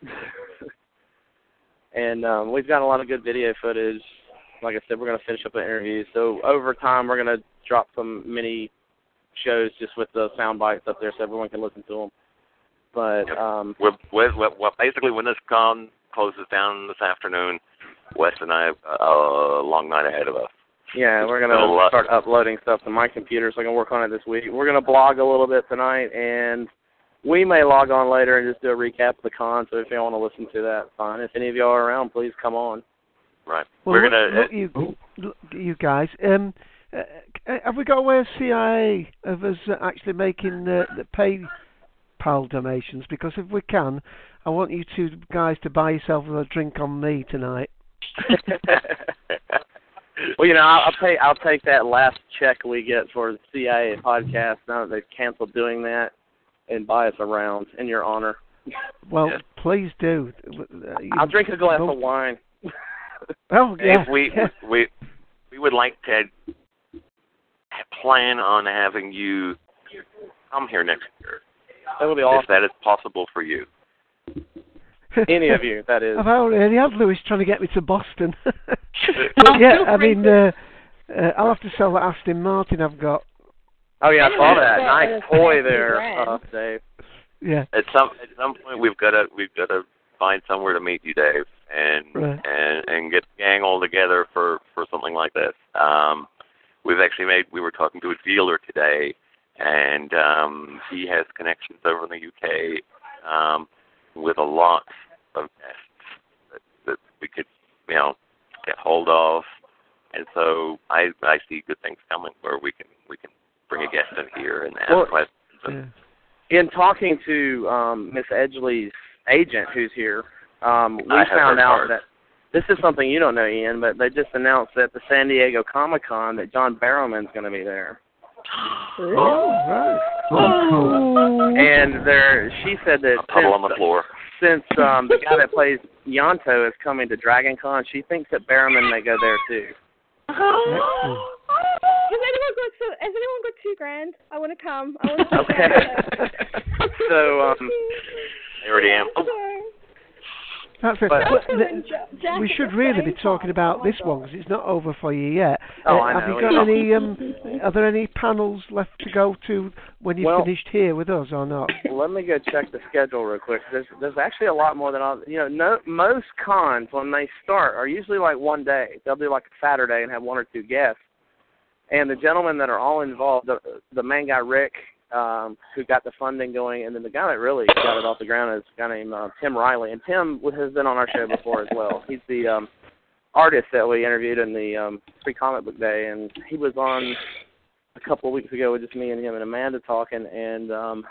Speaker 2: And um, we've got a lot of good video footage. Like I said, we're going to finish up the interviews. So over time, we're going to drop some mini shows just with the sound bites up there so everyone can listen to them. But
Speaker 3: Yep.
Speaker 2: um,
Speaker 3: we're, we're, we're basically when this con closes down this afternoon, Wes and I have a long night ahead of us.
Speaker 2: yeah, we're going to start uploading stuff to my computer so I can work on it this week. We're going to blog a little bit tonight, and we may log on later and just do a recap of the con. So if you want to listen to that, fine. If any of y'all are around, please come on.
Speaker 3: Right.
Speaker 4: Well,
Speaker 3: we're
Speaker 4: look,
Speaker 3: gonna.
Speaker 4: look, you, look, you guys. Um, uh, have we got a way of C I A of us uh, actually making the, the PayPal donations? Because if we can, I want you two guys to buy yourself a drink on me tonight.
Speaker 2: Well, you know, I'll, I'll take I'll take that last check we get for the C I A podcast now that they've canceled doing that, and buy us a round in your honor.
Speaker 4: Well,
Speaker 3: Yeah.
Speaker 4: please do.
Speaker 2: I'll drink a glass of wine.
Speaker 4: Oh, yeah.
Speaker 3: If we
Speaker 4: yeah.
Speaker 3: we we would like to plan on having you come here next year.
Speaker 2: That would be
Speaker 3: If
Speaker 2: awesome.
Speaker 3: that is possible for you.
Speaker 2: Any of you, that is.
Speaker 4: I've already had Lewis trying to get me to Boston. But yeah, I mean, uh, uh, I'll have to sell that Aston Martin I've got.
Speaker 2: Oh yeah, I saw that.
Speaker 5: Yeah,
Speaker 2: Nice
Speaker 5: it's
Speaker 2: toy
Speaker 5: fancy
Speaker 2: there,
Speaker 5: brand.
Speaker 2: uh, Dave.
Speaker 4: Yeah.
Speaker 3: At some at some point, we've got to we've got to find somewhere to meet you, Dave, and
Speaker 4: Right.
Speaker 3: and and get the gang all together for for something like this. Um, we've actually made. We were talking to a dealer today, and um, he has connections over in the U K um, with a lot of guests that, that we could, you know, get hold of. And so I I see good things coming where we can we can bring a guest in here and ask
Speaker 2: Well,
Speaker 3: questions. And,
Speaker 4: Yeah.
Speaker 2: In talking to um, Miss Edgley's agent, who's here, um, we
Speaker 3: I have
Speaker 2: found
Speaker 3: her
Speaker 2: out
Speaker 3: card.
Speaker 2: that this is something you don't know, Ian, but they just announced at the San Diego Comic Con that John Barrowman's going to be there.
Speaker 4: Oh, right. Oh,
Speaker 2: And there, she said that
Speaker 3: a puddle on the
Speaker 2: since,
Speaker 3: floor.
Speaker 2: since um, the guy that plays Yonto is coming to Dragon Con, she thinks that Barrowman may go there too.
Speaker 4: excellent.
Speaker 5: Has anyone got so, has anyone got two grand? I want to come. I want to come.
Speaker 2: Okay. So, um,
Speaker 3: I already am.
Speaker 4: That's it.
Speaker 2: But-
Speaker 4: Well, the- we should really be talking about this one because it's not over for you yet.
Speaker 2: Oh,
Speaker 4: Uh,
Speaker 2: I
Speaker 4: have
Speaker 2: know.
Speaker 4: you got any? Um, are there any panels left to go to when you've
Speaker 2: Well-
Speaker 4: finished here with us or not?
Speaker 2: let me go check the schedule real quick. There's there's actually a lot more than I, you know. No, most cons when they start are usually like one day. They'll do like a Saturday and have one or two guests. And the gentlemen that are all involved, the the main guy Rick, um, who got the funding going, and then the guy that really got it off the ground is a guy named uh, Tim Riley. And Tim has been on our show before as well. He's the um, artist that we interviewed in the um, Free Comic Book Day, and he was on a couple of weeks ago with just me and him and Amanda talking, and um,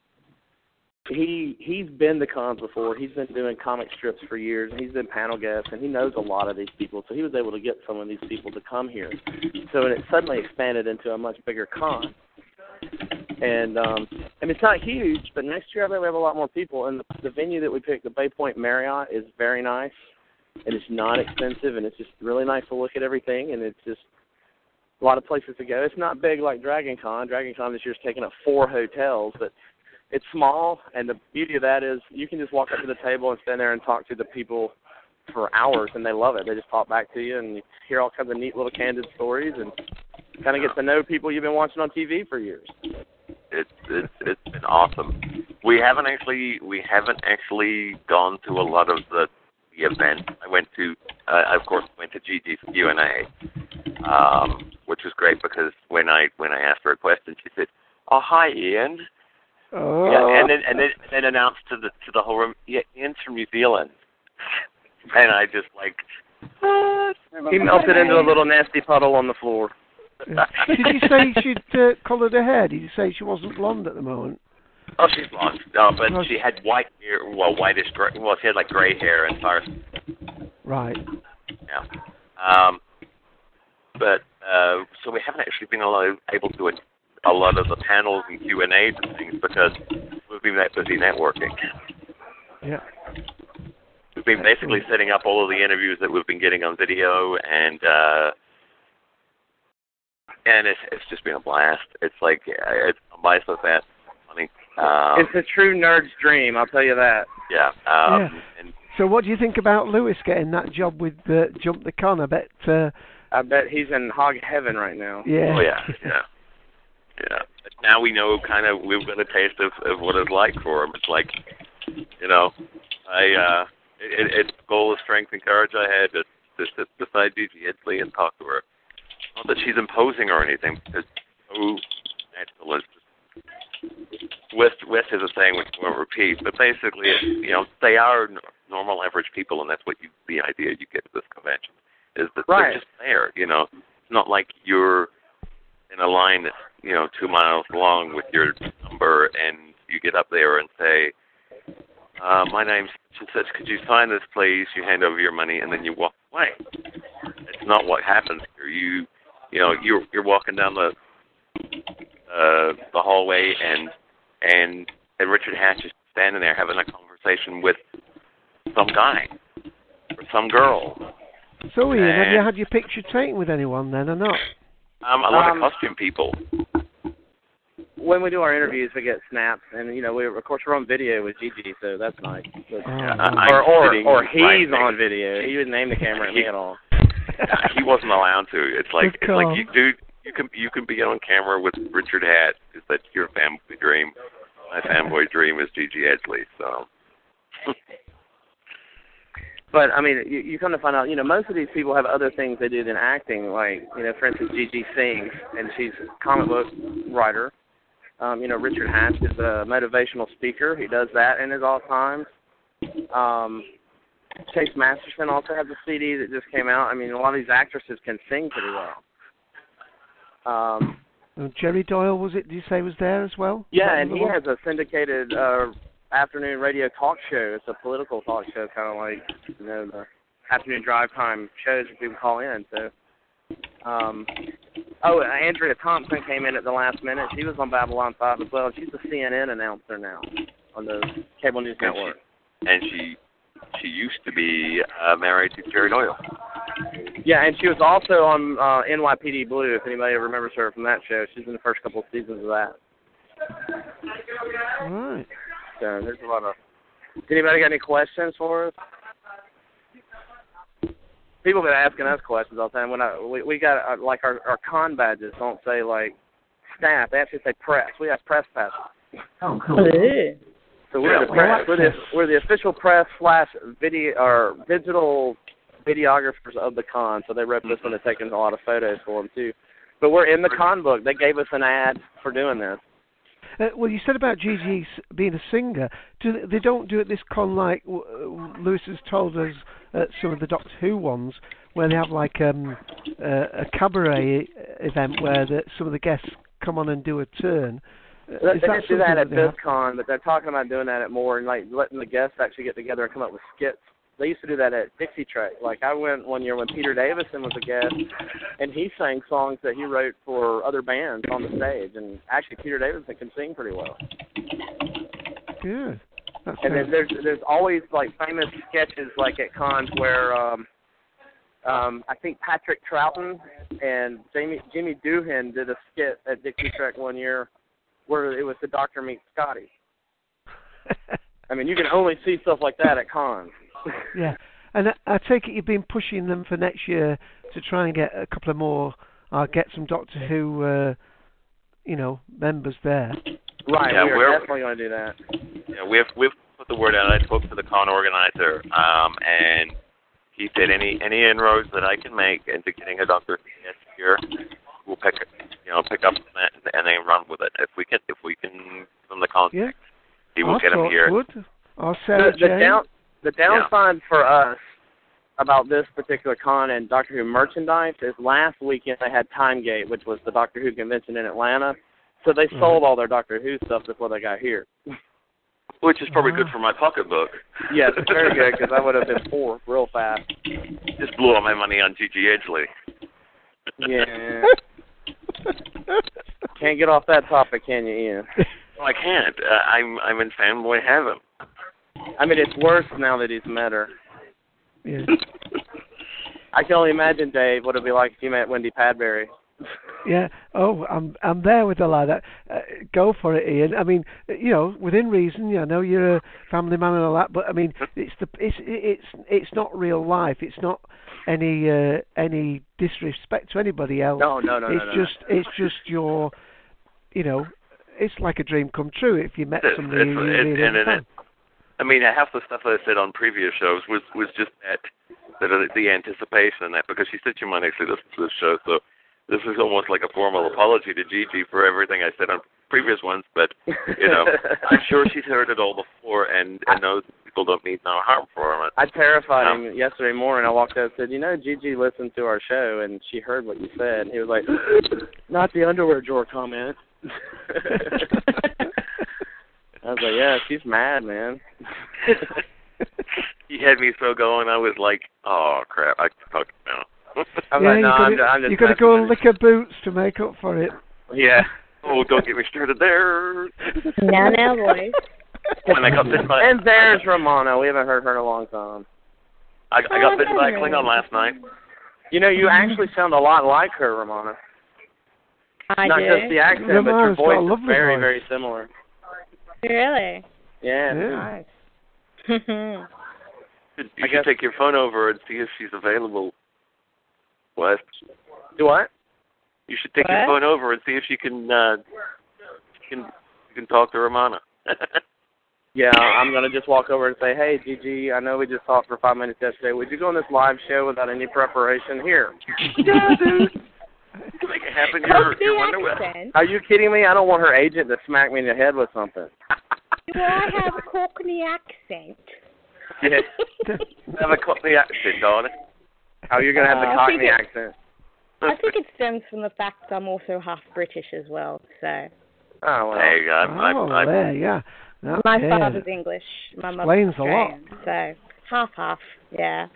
Speaker 2: he he's been to cons before. He's been doing comic strips for years, and he's been panel guest, and he knows a lot of these people. So he was able to get some of these people to come here. So it suddenly expanded into a much bigger con. And um, I mean, it's not huge, but next year I bet we have a lot more people. And the, the venue that we picked, the Bay Point Marriott, is very nice, and it's not expensive, and it's just really nice to look at everything, and it's just a lot of places to go. It's not big like Dragon Con. Dragon Con this year's taken up four hotels, but it's small, and the beauty of that is you can just walk up to the table and stand there and talk to the people for hours, and they love it. They just talk back to you, and you hear all kinds of neat little candid stories, and kind of get to know people you've been watching on T V for years.
Speaker 3: It's it's it's been awesome. We haven't actually we haven't actually gone to a lot of the the events. I went to uh, I of course went to G G's Q and A, um, which was great because when I when I asked her a question, she said, "Oh, hi, Ian."
Speaker 4: Oh.
Speaker 3: Yeah, and then and then and then announced to the to the whole room, "Yeah, Ian's from New Zealand." And I just like
Speaker 2: he melted into a little nasty puddle on the floor.
Speaker 4: Did you say she'd uh, coloured her hair? Did you say she wasn't blonde at the moment?
Speaker 3: Oh, she's blonde. No, but
Speaker 4: Oh,
Speaker 3: she had white hair. Well, whitish gray. Well, she had like gray hair and fire.
Speaker 4: Right.
Speaker 3: Yeah. Um. But uh, so we haven't actually been alo- able to attend a lot of the panels and Q and A's and things because we've been that busy networking.
Speaker 4: Yeah.
Speaker 3: We've been basically setting up all of the interviews that we've been getting on video, and uh, and it's it's just been a blast. It's like it's my so fast, funny. Um,
Speaker 2: It's a true nerd's dream, I'll tell you that.
Speaker 3: yeah. Um,
Speaker 4: Yeah.
Speaker 3: And
Speaker 4: So what do you think about Lewis getting that job with uh, Jump the Con? I bet. Uh,
Speaker 2: I bet he's in hog heaven right now.
Speaker 4: yeah.
Speaker 3: oh yeah, yeah, yeah. But now we know kind of we've got a taste of, of what it's like for him. It's like, you know, I uh, it, it's goal of strength and courage I had to just to beside Gigi Edgley and talk to her. Not that she's imposing or anything, because oh, natural is just West West has a saying which won't repeat, but basically, it, you know, they are n- normal average people, and that's what you the idea you get at this convention is that
Speaker 2: Right.
Speaker 3: they're just there. You know, it's not like you're in a line that's you know two miles long with your number, and you get up there and say, uh, "My name's such and such. Could you sign this, please?" You hand over your money, and then you walk away. It's not what happens here. You, you know, you're you're walking down the uh, the hallway, and and and Richard Hatch is standing there having a conversation with some guy or some girl.
Speaker 4: So Ian, have you
Speaker 3: And-
Speaker 4: had your picture taken with anyone then or not?
Speaker 3: Um, a lot
Speaker 2: Um,
Speaker 3: of costume people.
Speaker 2: When we do our interviews, we get snaps, and you know, we of course we're on video with Gigi, so that's nice. But,
Speaker 4: Oh,
Speaker 3: Yeah,
Speaker 4: right.
Speaker 3: I-
Speaker 2: or
Speaker 3: I'm
Speaker 2: or
Speaker 3: sitting
Speaker 2: or
Speaker 3: right
Speaker 2: he's
Speaker 3: next-
Speaker 2: on video. He didn't aim the camera at me at all.
Speaker 3: He wasn't allowed to. It's like
Speaker 4: Good
Speaker 3: it's like
Speaker 4: call.
Speaker 3: you, dude, you can you can be on camera with Richard Hatt. Is that your fanboy dream? My fanboy dream is Gigi Edgley. So.
Speaker 2: But, I mean, you, you come to find out, you know, most of these people have other things they do than acting. Like, you know, for instance, Gigi sings, and she's a comic book writer. Um, you know, Richard Hatch is a motivational speaker. He does that in his off times. Um, Chase Masterson also has a C D that just came out. I mean, a lot of these actresses can sing pretty well. Um,
Speaker 4: uh, Jerry Doyle, was it, did you say, was there as well?
Speaker 2: Yeah, and he one? has a syndicated uh, afternoon radio talk show. It's a political talk show, kind of like, you know, the afternoon drive time shows that people call in. So, um, oh, Andrea Thompson came in at the last minute. She was on Babylon five as well. She's a C N N announcer now on the cable news
Speaker 3: and
Speaker 2: network.
Speaker 3: She, and she she used to be uh, married to Jerry Doyle.
Speaker 2: Yeah, and she was also on uh, N Y P D Blue, if anybody remembers her from that show. She's in the first couple of seasons of that.
Speaker 4: All right.
Speaker 2: So there's a lot of... Anybody got any questions for us? People have been asking us questions all the time. When I, we, we got, uh, like, our, our con badges don't say, like, staff. They actually say press. We have press passes.
Speaker 8: Oh, cool.
Speaker 2: So we're, yeah, the press, we're, the, we're the official press slash video or digital videographers of the con. So they rep us when they're taking a lot of photos for them, too. But we're in the con book. They gave us an ad for doing this.
Speaker 4: Uh, well, you said about Gigi being a singer. Do they, they don't do it this con like uh, Lewis has told us at some of the Doctor Who ones, where they have like um, uh, a cabaret event where the, some of the guests come on and do a turn. Uh,
Speaker 2: they
Speaker 4: that
Speaker 2: did do that at
Speaker 4: that
Speaker 2: this con, but they're talking about doing that at more and like letting the guests actually get together and come up with skits. They used to do that at Dixie Track. Like I went one year when Peter Davison was a guest, and he sang songs that he wrote for other bands on the stage. And actually, Peter Davison can sing pretty well.
Speaker 4: Good. That's
Speaker 2: and then there's there's always like famous sketches like at cons where um, um, I think Patrick Troughton and Jamie Jimmy Doohan did a skit at Dixie Track one year where it was the Doctor Meets Scotty. I mean, you can only see stuff like that at cons.
Speaker 4: Yeah, and I, I take it you've been pushing them for next year to try and get a couple of more, uh, get some Doctor Who, uh, you know, members there.
Speaker 2: Right,
Speaker 3: yeah,
Speaker 2: we are
Speaker 3: we're
Speaker 2: definitely going to do that.
Speaker 3: Yeah, we've we've put the word out. I spoke to the con organizer, um, and he said any any inroads that I can make into getting a Doctor Who next year, we'll pick you know pick up on that and then run with it. If we can if we can from the contact,
Speaker 4: yeah.
Speaker 3: he will
Speaker 4: I
Speaker 3: get him here.
Speaker 4: Would. Or Sarah
Speaker 2: the, the,
Speaker 4: Jane.
Speaker 2: down, the downside
Speaker 3: yeah.
Speaker 2: for us about this particular con and Doctor Who merchandise is last weekend they had Timegate, which was the Doctor Who convention in Atlanta. So they
Speaker 4: mm-hmm.
Speaker 2: sold all their Doctor Who stuff before they got here.
Speaker 3: Which is probably
Speaker 4: wow.
Speaker 3: good for my pocketbook.
Speaker 2: Yes, it's very good because I would have been poor real fast.
Speaker 3: Just blew all my money on Gigi Edgley.
Speaker 2: Yeah. Can't get off that topic, can you, Ian?
Speaker 3: No, I can't. Uh, I'm I'm in fanboy heaven.
Speaker 2: I mean, it's worse now that he's met her.
Speaker 4: Yeah.
Speaker 2: I can only imagine, Dave, what it'd be like if you met Wendy Padbury.
Speaker 4: Yeah. Oh, I'm I'm there with the lad. Uh, go for it, Ian. I mean, you know, within reason. I know you're a family man and all that, but I mean, it's the it's it's it's not real life. It's not any uh, any disrespect to anybody else.
Speaker 2: No, no, no,
Speaker 4: It's
Speaker 2: no, no,
Speaker 4: just no. it's just your, you know, it's like a dream come true if you met somebody
Speaker 3: it's,
Speaker 4: you
Speaker 3: it's,
Speaker 4: really
Speaker 3: and, and
Speaker 4: understand.
Speaker 3: it, I mean, half the stuff that I said on previous shows was was just that, that uh, the anticipation and that, because she said she might actually listen to this show, so this is almost like a formal apology to Gigi for everything I said on previous ones, but, you know, I'm sure she's heard it all before and, and knows people don't mean no harm for it.
Speaker 2: I terrified
Speaker 3: um,
Speaker 2: him yesterday morning. I walked out and said, you know, Gigi listened to our show, and she heard what you said. And he was like, not the underwear drawer comment. I was like, yeah, she's mad, man.
Speaker 3: He had me so going, I was like, oh, crap, I can talk now.
Speaker 2: I'm
Speaker 4: yeah,
Speaker 2: like, no,
Speaker 4: you
Speaker 2: I'm,
Speaker 4: gotta,
Speaker 2: I'm just
Speaker 4: you got to go and lick her boots to make up for it.
Speaker 2: Yeah.
Speaker 3: Oh, don't get me started there.
Speaker 5: Now, now, boys.
Speaker 3: When I got bit by,
Speaker 2: and there's Romana. We haven't heard her in a long time.
Speaker 3: I, I got bitten by a Klingon last night.
Speaker 2: You know, you actually sound a lot like her, Romana.
Speaker 5: I
Speaker 2: Not
Speaker 5: do.
Speaker 2: just the accent,
Speaker 4: Romana's
Speaker 2: but your
Speaker 4: got a
Speaker 2: voice is
Speaker 4: lovely
Speaker 2: very,
Speaker 4: voice.
Speaker 2: very similar.
Speaker 5: Really?
Speaker 2: Yeah.
Speaker 4: Yeah.
Speaker 5: Nice.
Speaker 3: You
Speaker 2: I
Speaker 3: should
Speaker 2: guess-
Speaker 3: take your phone over and see if she's available. What?
Speaker 2: Do what?
Speaker 3: You should take
Speaker 5: what?
Speaker 3: your phone over and see if you can uh, you can you can talk to Romana.
Speaker 2: Yeah, I'm gonna just walk over and say, "Hey, Gigi, I know we just talked for five minutes yesterday. Would you go on this live show without any preparation? Here."
Speaker 3: Yeah, dude. You can make it happen. You're,
Speaker 5: Cockney
Speaker 3: you're Wonder Woman.
Speaker 5: accent.
Speaker 2: Are you kidding me? I don't want her agent to smack me in the head with something.
Speaker 5: Do I have a Cockney accent?
Speaker 3: Yeah. Have a Cockney accent, darling.
Speaker 2: How are you gonna have the
Speaker 5: Uh, I
Speaker 2: Cockney
Speaker 5: think it-
Speaker 2: accent?
Speaker 5: I think it stems from the fact that I'm also half British as well. So
Speaker 2: Oh well.
Speaker 3: There you go. I'm, I'm,
Speaker 4: Oh,
Speaker 3: I'm,
Speaker 4: there, yeah. Okay.
Speaker 5: my father's English, my mother's
Speaker 4: Explains a lot.
Speaker 5: Australian. So half half, yeah.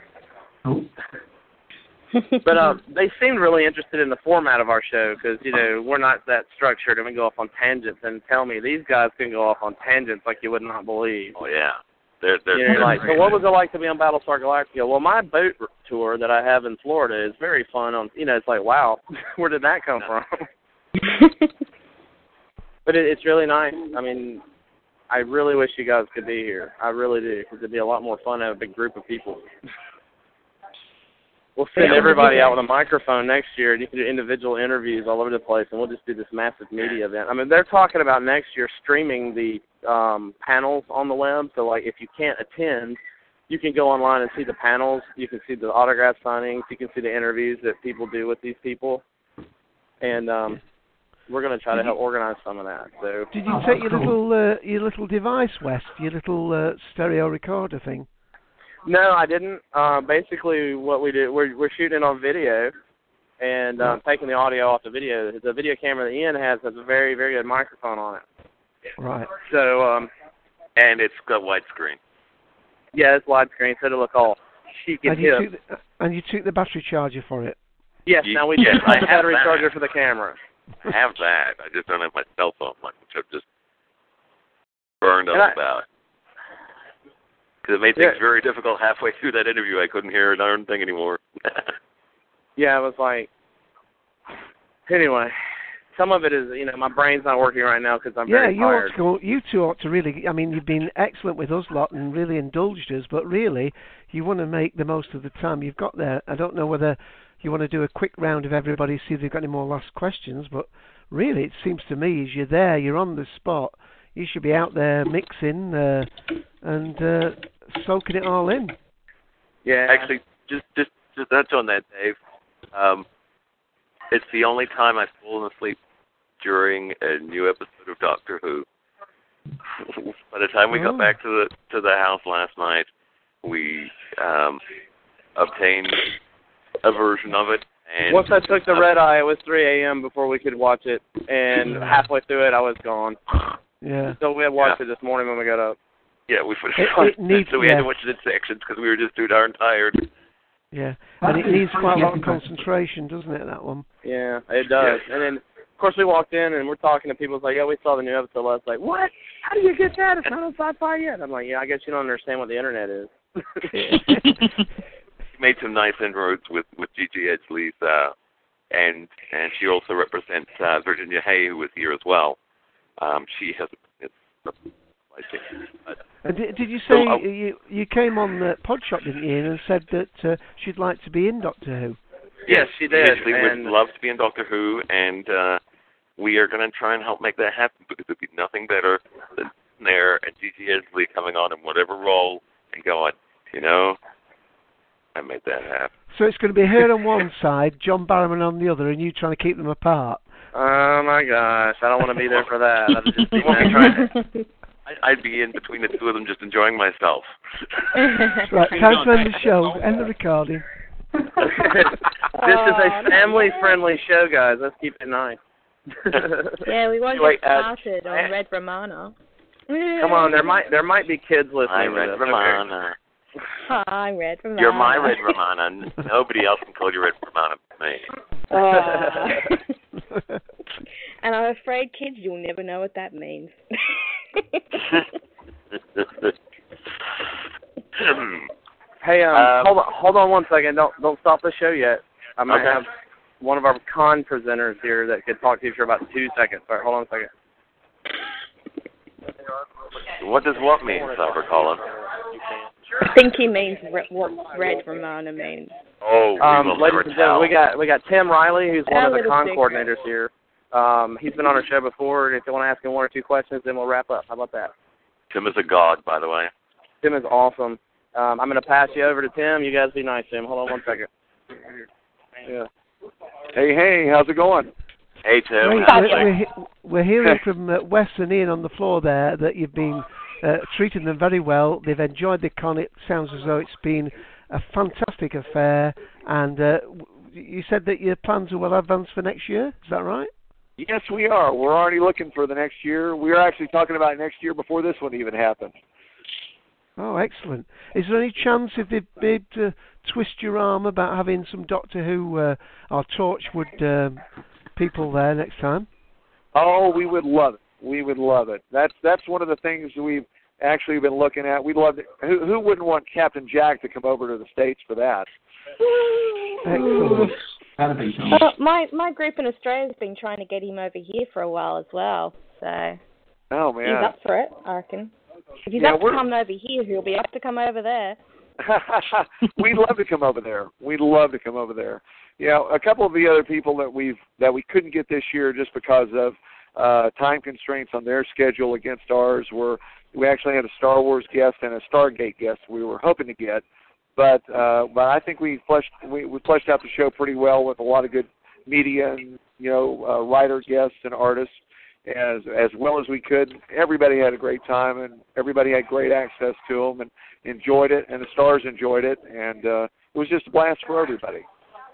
Speaker 2: But uh, they seemed really interested in the format of our show because, you know, we're not that structured and we go off on tangents. And tell me, these guys can go off on tangents like you would not believe.
Speaker 3: oh, yeah. They're, they're,
Speaker 2: You know,
Speaker 3: they're
Speaker 2: like,
Speaker 3: great.
Speaker 2: so what was it like to be on Battlestar Galactica? Well, my boat tour that I have in Florida is very fun. On, you know, it's like, wow, where did that come from? But it, it's really nice. I mean, I really wish you guys could be here. I really do, because it'd be a lot more fun to have a big group of people. We'll send
Speaker 5: Yeah.
Speaker 2: everybody out with a microphone next year, and you can do individual interviews all over the place, and we'll just do this massive media event. I mean, they're talking about next year streaming the um, panels on the web. So, like, if you can't attend, you can go online and see the panels. You can see the autograph signings. You can see the interviews that people do with these people. And um, we're going to try to help organize some of that. So,
Speaker 4: Did you take your little uh, your little device, West? Your little uh, stereo recorder thing?
Speaker 2: no, I didn't. Uh, basically, what we do, we're, we're shooting on video and uh, taking the audio off the video. The video camera that Ian has has a very, very good microphone on it.
Speaker 4: Right.
Speaker 2: So, um,
Speaker 3: And it's got widescreen.
Speaker 2: yeah, it's widescreen, so it'll look all chic and
Speaker 4: And you,
Speaker 2: hip.
Speaker 4: took the, and you took the battery charger for it?
Speaker 2: Yes,
Speaker 3: You-
Speaker 2: now we
Speaker 3: yes,
Speaker 2: just
Speaker 3: I
Speaker 2: have the
Speaker 3: have
Speaker 2: battery
Speaker 3: that.
Speaker 2: charger for the camera.
Speaker 3: I have that. I just don't have my cell phone, like, which I've just burned up
Speaker 2: And I-
Speaker 3: about. Because it made things
Speaker 2: Yeah.
Speaker 3: very difficult halfway through that interview. I couldn't hear a darn thing anymore.
Speaker 2: Yeah, it was like, anyway, some of it is, you know, my brain's not working right now because I'm
Speaker 4: Yeah,
Speaker 2: very
Speaker 4: you ought
Speaker 2: tired.
Speaker 4: to go, you two ought to really. I mean, you've been excellent with us lot and really indulged us, but really, you want to make the most of the time you've got there. I don't know whether you want to do a quick round of everybody, see if they've got any more last questions, but really, it seems to me, as you're there, you're on the spot, you should be out there mixing uh, and uh, soaking it all in.
Speaker 2: Yeah.
Speaker 3: Actually, just just just touch on that, Dave. Um, it's the only time I've fallen asleep during a new episode of Doctor Who. By the time we
Speaker 4: Oh.
Speaker 3: got back to the to the house last night, we um, obtained a version of it. And
Speaker 2: Once I took the red eye, it was three a.m. before we could watch it, and halfway through it, I was gone.
Speaker 4: Yeah.
Speaker 2: So we had watched
Speaker 3: Yeah.
Speaker 2: it this morning when we got up.
Speaker 3: Yeah, we put
Speaker 4: It- it needs-
Speaker 3: so we had
Speaker 4: yeah.
Speaker 3: to watch it in sections because we were just too darn tired.
Speaker 4: Yeah, and it needs quite a lot of concentration, doesn't it, that one?
Speaker 2: Yeah, it does. And then, of course, we walked in and we're talking to people. It's like, yeah, we saw the new episode last night. What? How do you get that? It's not on Sci-Fi yet. I'm like, yeah, I guess you don't understand what the internet is.
Speaker 3: Made some nice inroads with with Gigi Edgley's, uh, and and she also represents uh, Virginia Hay, who was here as well. Um, she has it's, I think. Uh,
Speaker 4: And did, did you
Speaker 3: So,
Speaker 4: say
Speaker 3: uh,
Speaker 4: you you came on the Podshot, didn't you, Ian, and said that uh, she'd like to be in Doctor Who?
Speaker 2: Yes, she did.
Speaker 3: Gigi Edgley
Speaker 2: And
Speaker 3: would love to be in Doctor Who, and uh, we are going to try and help make that happen because it'd be nothing better than there and Gigi Edgley coming on in whatever role and going, you know, I made that happen.
Speaker 4: So it's going to be her on one side, John Barrowman on the other, and you trying to keep them apart.
Speaker 2: oh my gosh, I don't want to be there for that. I'd just be
Speaker 3: We'll be
Speaker 2: mad.
Speaker 3: trying- I- I'd be in between the two of them just enjoying myself.
Speaker 4: Right, time to end the show, end the recording.
Speaker 2: This is a family-friendly show, guys. Let's keep it nice.
Speaker 5: Yeah, we won't
Speaker 3: Wait,
Speaker 5: get
Speaker 3: uh,
Speaker 5: started on Red Romana.
Speaker 2: Come on, there might there might be kids listening.
Speaker 3: Hi,
Speaker 2: to
Speaker 3: Red
Speaker 2: this.
Speaker 3: Romana.
Speaker 5: Hi, Red Romana.
Speaker 3: You're my Red Romana. Nobody else can call you Red Romana but me.
Speaker 5: Uh, and I'm afraid, kids, you'll never know what that means.
Speaker 2: Hey, um,
Speaker 3: Um,
Speaker 2: hold on, hold on one second. Don't don't stop the show yet. I might
Speaker 3: Okay.
Speaker 2: have one of our con presenters here that could talk to you for about two seconds. All right, hold on a second.
Speaker 3: What does what mean, Cyber Colin?
Speaker 5: I think he means re- what Red Ramona means.
Speaker 3: Oh, we
Speaker 2: Um,
Speaker 3: will
Speaker 2: ladies
Speaker 3: never
Speaker 2: and
Speaker 3: tell.
Speaker 2: gentlemen, we got we got Tim Riley, who's one
Speaker 5: A
Speaker 2: of the
Speaker 5: little
Speaker 2: con
Speaker 5: secret.
Speaker 2: coordinators here. Um, he's been on our show before, and if you want to ask him one or two questions, then we'll wrap up. How about that?
Speaker 3: Tim is a god, by the way.
Speaker 2: Tim is awesome. Um, I'm going to pass you over to Tim. You guys be nice, Tim. Hold on one second.
Speaker 8: Yeah. Hey, hey, how's it going?
Speaker 3: Hey, Tim.
Speaker 4: Great.
Speaker 3: how's
Speaker 4: We're,
Speaker 3: it
Speaker 4: we're, he- we're hearing from uh, Wes and Ian on the floor there that you've been uh, treating them very well. They've enjoyed the con. It sounds as though it's been a fantastic affair. And uh, w- you said that your plans are well advanced for next year. Is that right?
Speaker 8: Yes, we are. We're already looking for the next year. We were actually talking about next year before this one even happened.
Speaker 4: Oh, excellent. Is there any chance if they'd be able to twist your arm about having some Doctor Who uh, or Torchwood um, people there next time?
Speaker 8: Oh, we would love it. We would love it. That's that's one of the things we've actually been looking at. We'd love to, who who wouldn't want Captain Jack to come over to the States for that?
Speaker 4: Excellent.
Speaker 5: Uh, my my group in Australia's been trying to get him over here for a while as well, so
Speaker 8: Oh
Speaker 5: he's
Speaker 8: man.
Speaker 5: up for it, I reckon. If he's
Speaker 8: Yeah,
Speaker 5: up to
Speaker 8: we're-
Speaker 5: come over here, he'll be up to come over there.
Speaker 8: We'd love to come over there. We'd love to come over there. You know, a couple of the other people that we've that we couldn't get this year just because of uh, time constraints on their schedule against ours were we actually had a Star Wars guest and a Stargate guest we were hoping to get, but uh, but I think we fleshed we, we fleshed out the show pretty well with a lot of good media and you know uh, writer guests and artists as as well as we could. Everybody had a great time and everybody had great access to them and enjoyed it, and the stars enjoyed it, and uh, it was just a blast for everybody.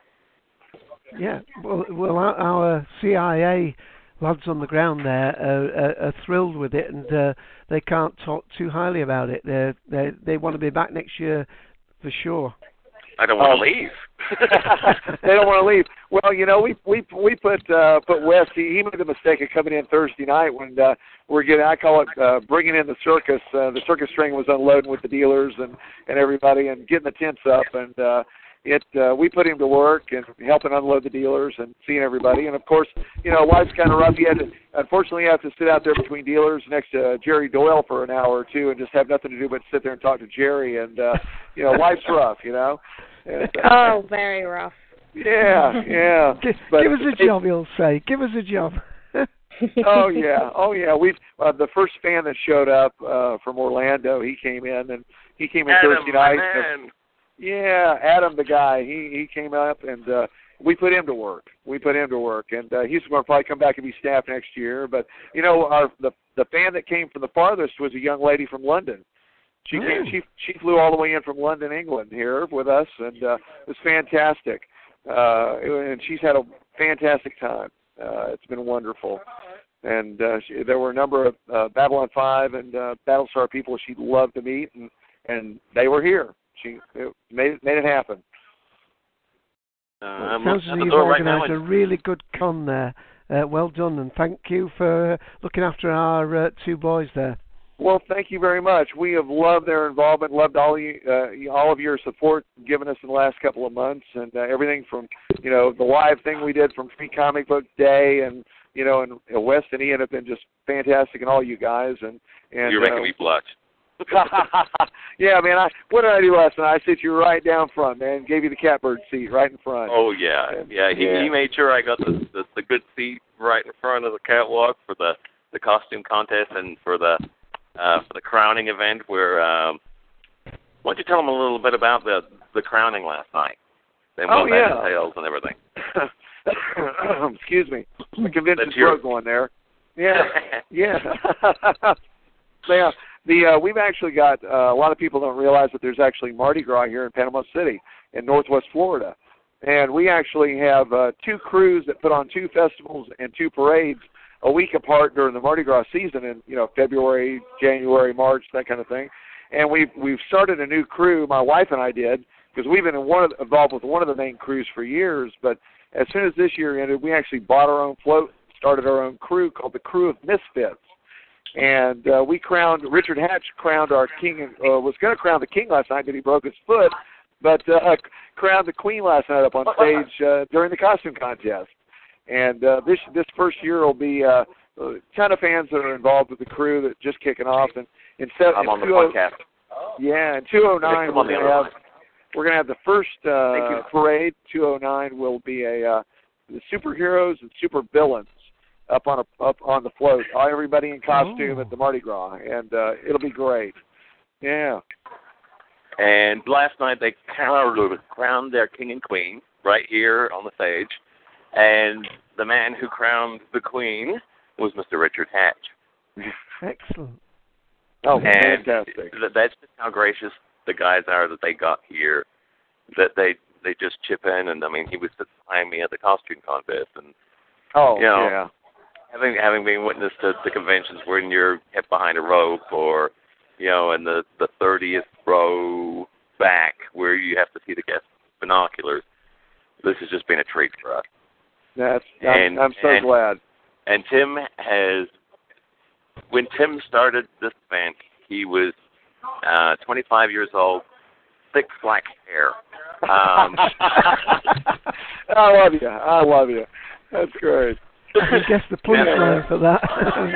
Speaker 4: Yeah, well, well, our, our C I A lads on the ground there are, are, are thrilled with it, and uh, they can't talk too highly about it. They they they want to be back next year for sure.
Speaker 3: I don't want to
Speaker 8: Oh.
Speaker 3: leave.
Speaker 8: They don't want to leave. Well, you know, we we we put uh, put Wes. He, he made the mistake of coming in Thursday night when uh, we're getting. I call it uh, bringing in the circus. Uh, the circus string was unloading with the dealers and and everybody, and getting the tents up. And uh, it uh, we put him to work and helping unload the dealers and seeing everybody. And of course, you know, life's kind of rough. You had to, unfortunately, you have to sit out there between dealers next to uh, Jerry Doyle for an hour or two and just have nothing to do but sit there and talk to Jerry. And uh, you know, life's rough. You know. And, uh,
Speaker 5: Oh, very rough.
Speaker 8: Yeah, yeah.
Speaker 4: Give,
Speaker 8: But
Speaker 4: give us a
Speaker 8: it-
Speaker 4: job, he'll say. Give us a job.
Speaker 8: Oh yeah, oh yeah. We've uh, the first fan that showed up uh, from Orlando. He came in and he came in
Speaker 3: Adam,
Speaker 8: Thursday
Speaker 3: my
Speaker 8: night.
Speaker 3: man.
Speaker 8: Yeah, Adam, the guy. He he came up and uh, we put him to work. We put him to work, and uh, he's going to probably come back and be staff next year. But you know, our the the fan that came from the farthest was a young lady from London. She came. She she flew all the way in from London, England, here with us, and uh, it was fantastic. Uh, and she's had a fantastic time. Uh, it's been wonderful. And uh, she, there were a number of uh, Babylon five and uh, Battlestar people she'd love to meet, and and they were here. She it made it, made it happen.
Speaker 3: Uh,
Speaker 4: Well,
Speaker 3: I'm
Speaker 4: it sounds
Speaker 3: looking
Speaker 4: as
Speaker 3: at
Speaker 4: though
Speaker 3: the
Speaker 4: you've
Speaker 3: door right now.
Speaker 4: organised a really good con there. Uh, well done, and thank you for uh, looking after our uh, two boys there.
Speaker 8: Well, thank you very much. We have loved their involvement, loved all you, uh, all of your support given us in the last couple of months, and uh, everything from, you know, the live thing we did from Free Comic Book Day, and you know, and uh, Wes and Ian have been just fantastic, and all you guys, and and
Speaker 3: You're making
Speaker 8: uh,
Speaker 3: me blush.
Speaker 8: yeah, man. I what did I do last night? I sit you right down front, man. Gave you the catbird seat right in front.
Speaker 3: Oh yeah, yeah. He
Speaker 8: Yeah.
Speaker 3: he made sure I got the, the the good seat right in front of the catwalk for the the costume contest and for the uh, for the crowning event. Where um, why don't you tell them a little bit about the the crowning last night? Then
Speaker 8: Oh,
Speaker 3: what that
Speaker 8: yeah.
Speaker 3: entails and everything.
Speaker 8: Excuse me. The convention
Speaker 3: That's your-
Speaker 8: throat going there. Yeah, yeah. yeah. The uh, we've actually got uh, a lot of people don't realize that there's actually Mardi Gras here in Panama City in Northwest Florida, and we actually have uh, two crews that put on two festivals and two parades a week apart during the Mardi Gras season in you know February, January, March, that kind of thing. And we've we've started a new crew. My wife and I did because we've been in one of the, involved with one of the main crews for years. But as soon as this year ended, we actually bought our own float, started our own crew called the Crew of Misfits. And uh, we crowned, Richard Hatch crowned our king, uh, was going to crown the king last night, but he broke his foot, but uh, crowned the queen last night up on stage uh, during the costume contest. And uh, this this first year will be uh, a ton of fans that are involved with the crew that just kicking off. And instead,
Speaker 3: I'm on the
Speaker 8: two oh-
Speaker 3: podcast.
Speaker 8: Yeah, and two oh nine we're going to have we're going to have the first uh, parade. two oh nine will be a uh, the superheroes and super villains up on a up on the float. Everybody in costume
Speaker 4: oh.
Speaker 8: at the Mardi Gras, and uh, it'll be great. Yeah.
Speaker 3: And last night they crowned their king and queen right here on the stage, and the man who crowned the queen was Mister Richard Hatch.
Speaker 4: Excellent.
Speaker 8: Oh,
Speaker 3: and
Speaker 8: fantastic!
Speaker 3: That's just how gracious the guys are that they got here. That they they just chip in, and I mean, he was sitting behind me at the costume contest, and
Speaker 8: oh
Speaker 3: you know,
Speaker 8: yeah,
Speaker 3: having having been witness to the conventions when you're kept behind a rope, or you know, in the the thirtieth row back where you have to see the guests with binoculars. This has just been a treat for us.
Speaker 8: That's I'm,
Speaker 3: and,
Speaker 8: I'm so
Speaker 3: and,
Speaker 8: glad.
Speaker 3: And Tim has, when Tim started this event, he was uh, twenty-five years old, thick black hair. Um,
Speaker 8: I love you. I love you. That's great.
Speaker 4: I guess the punchline for that.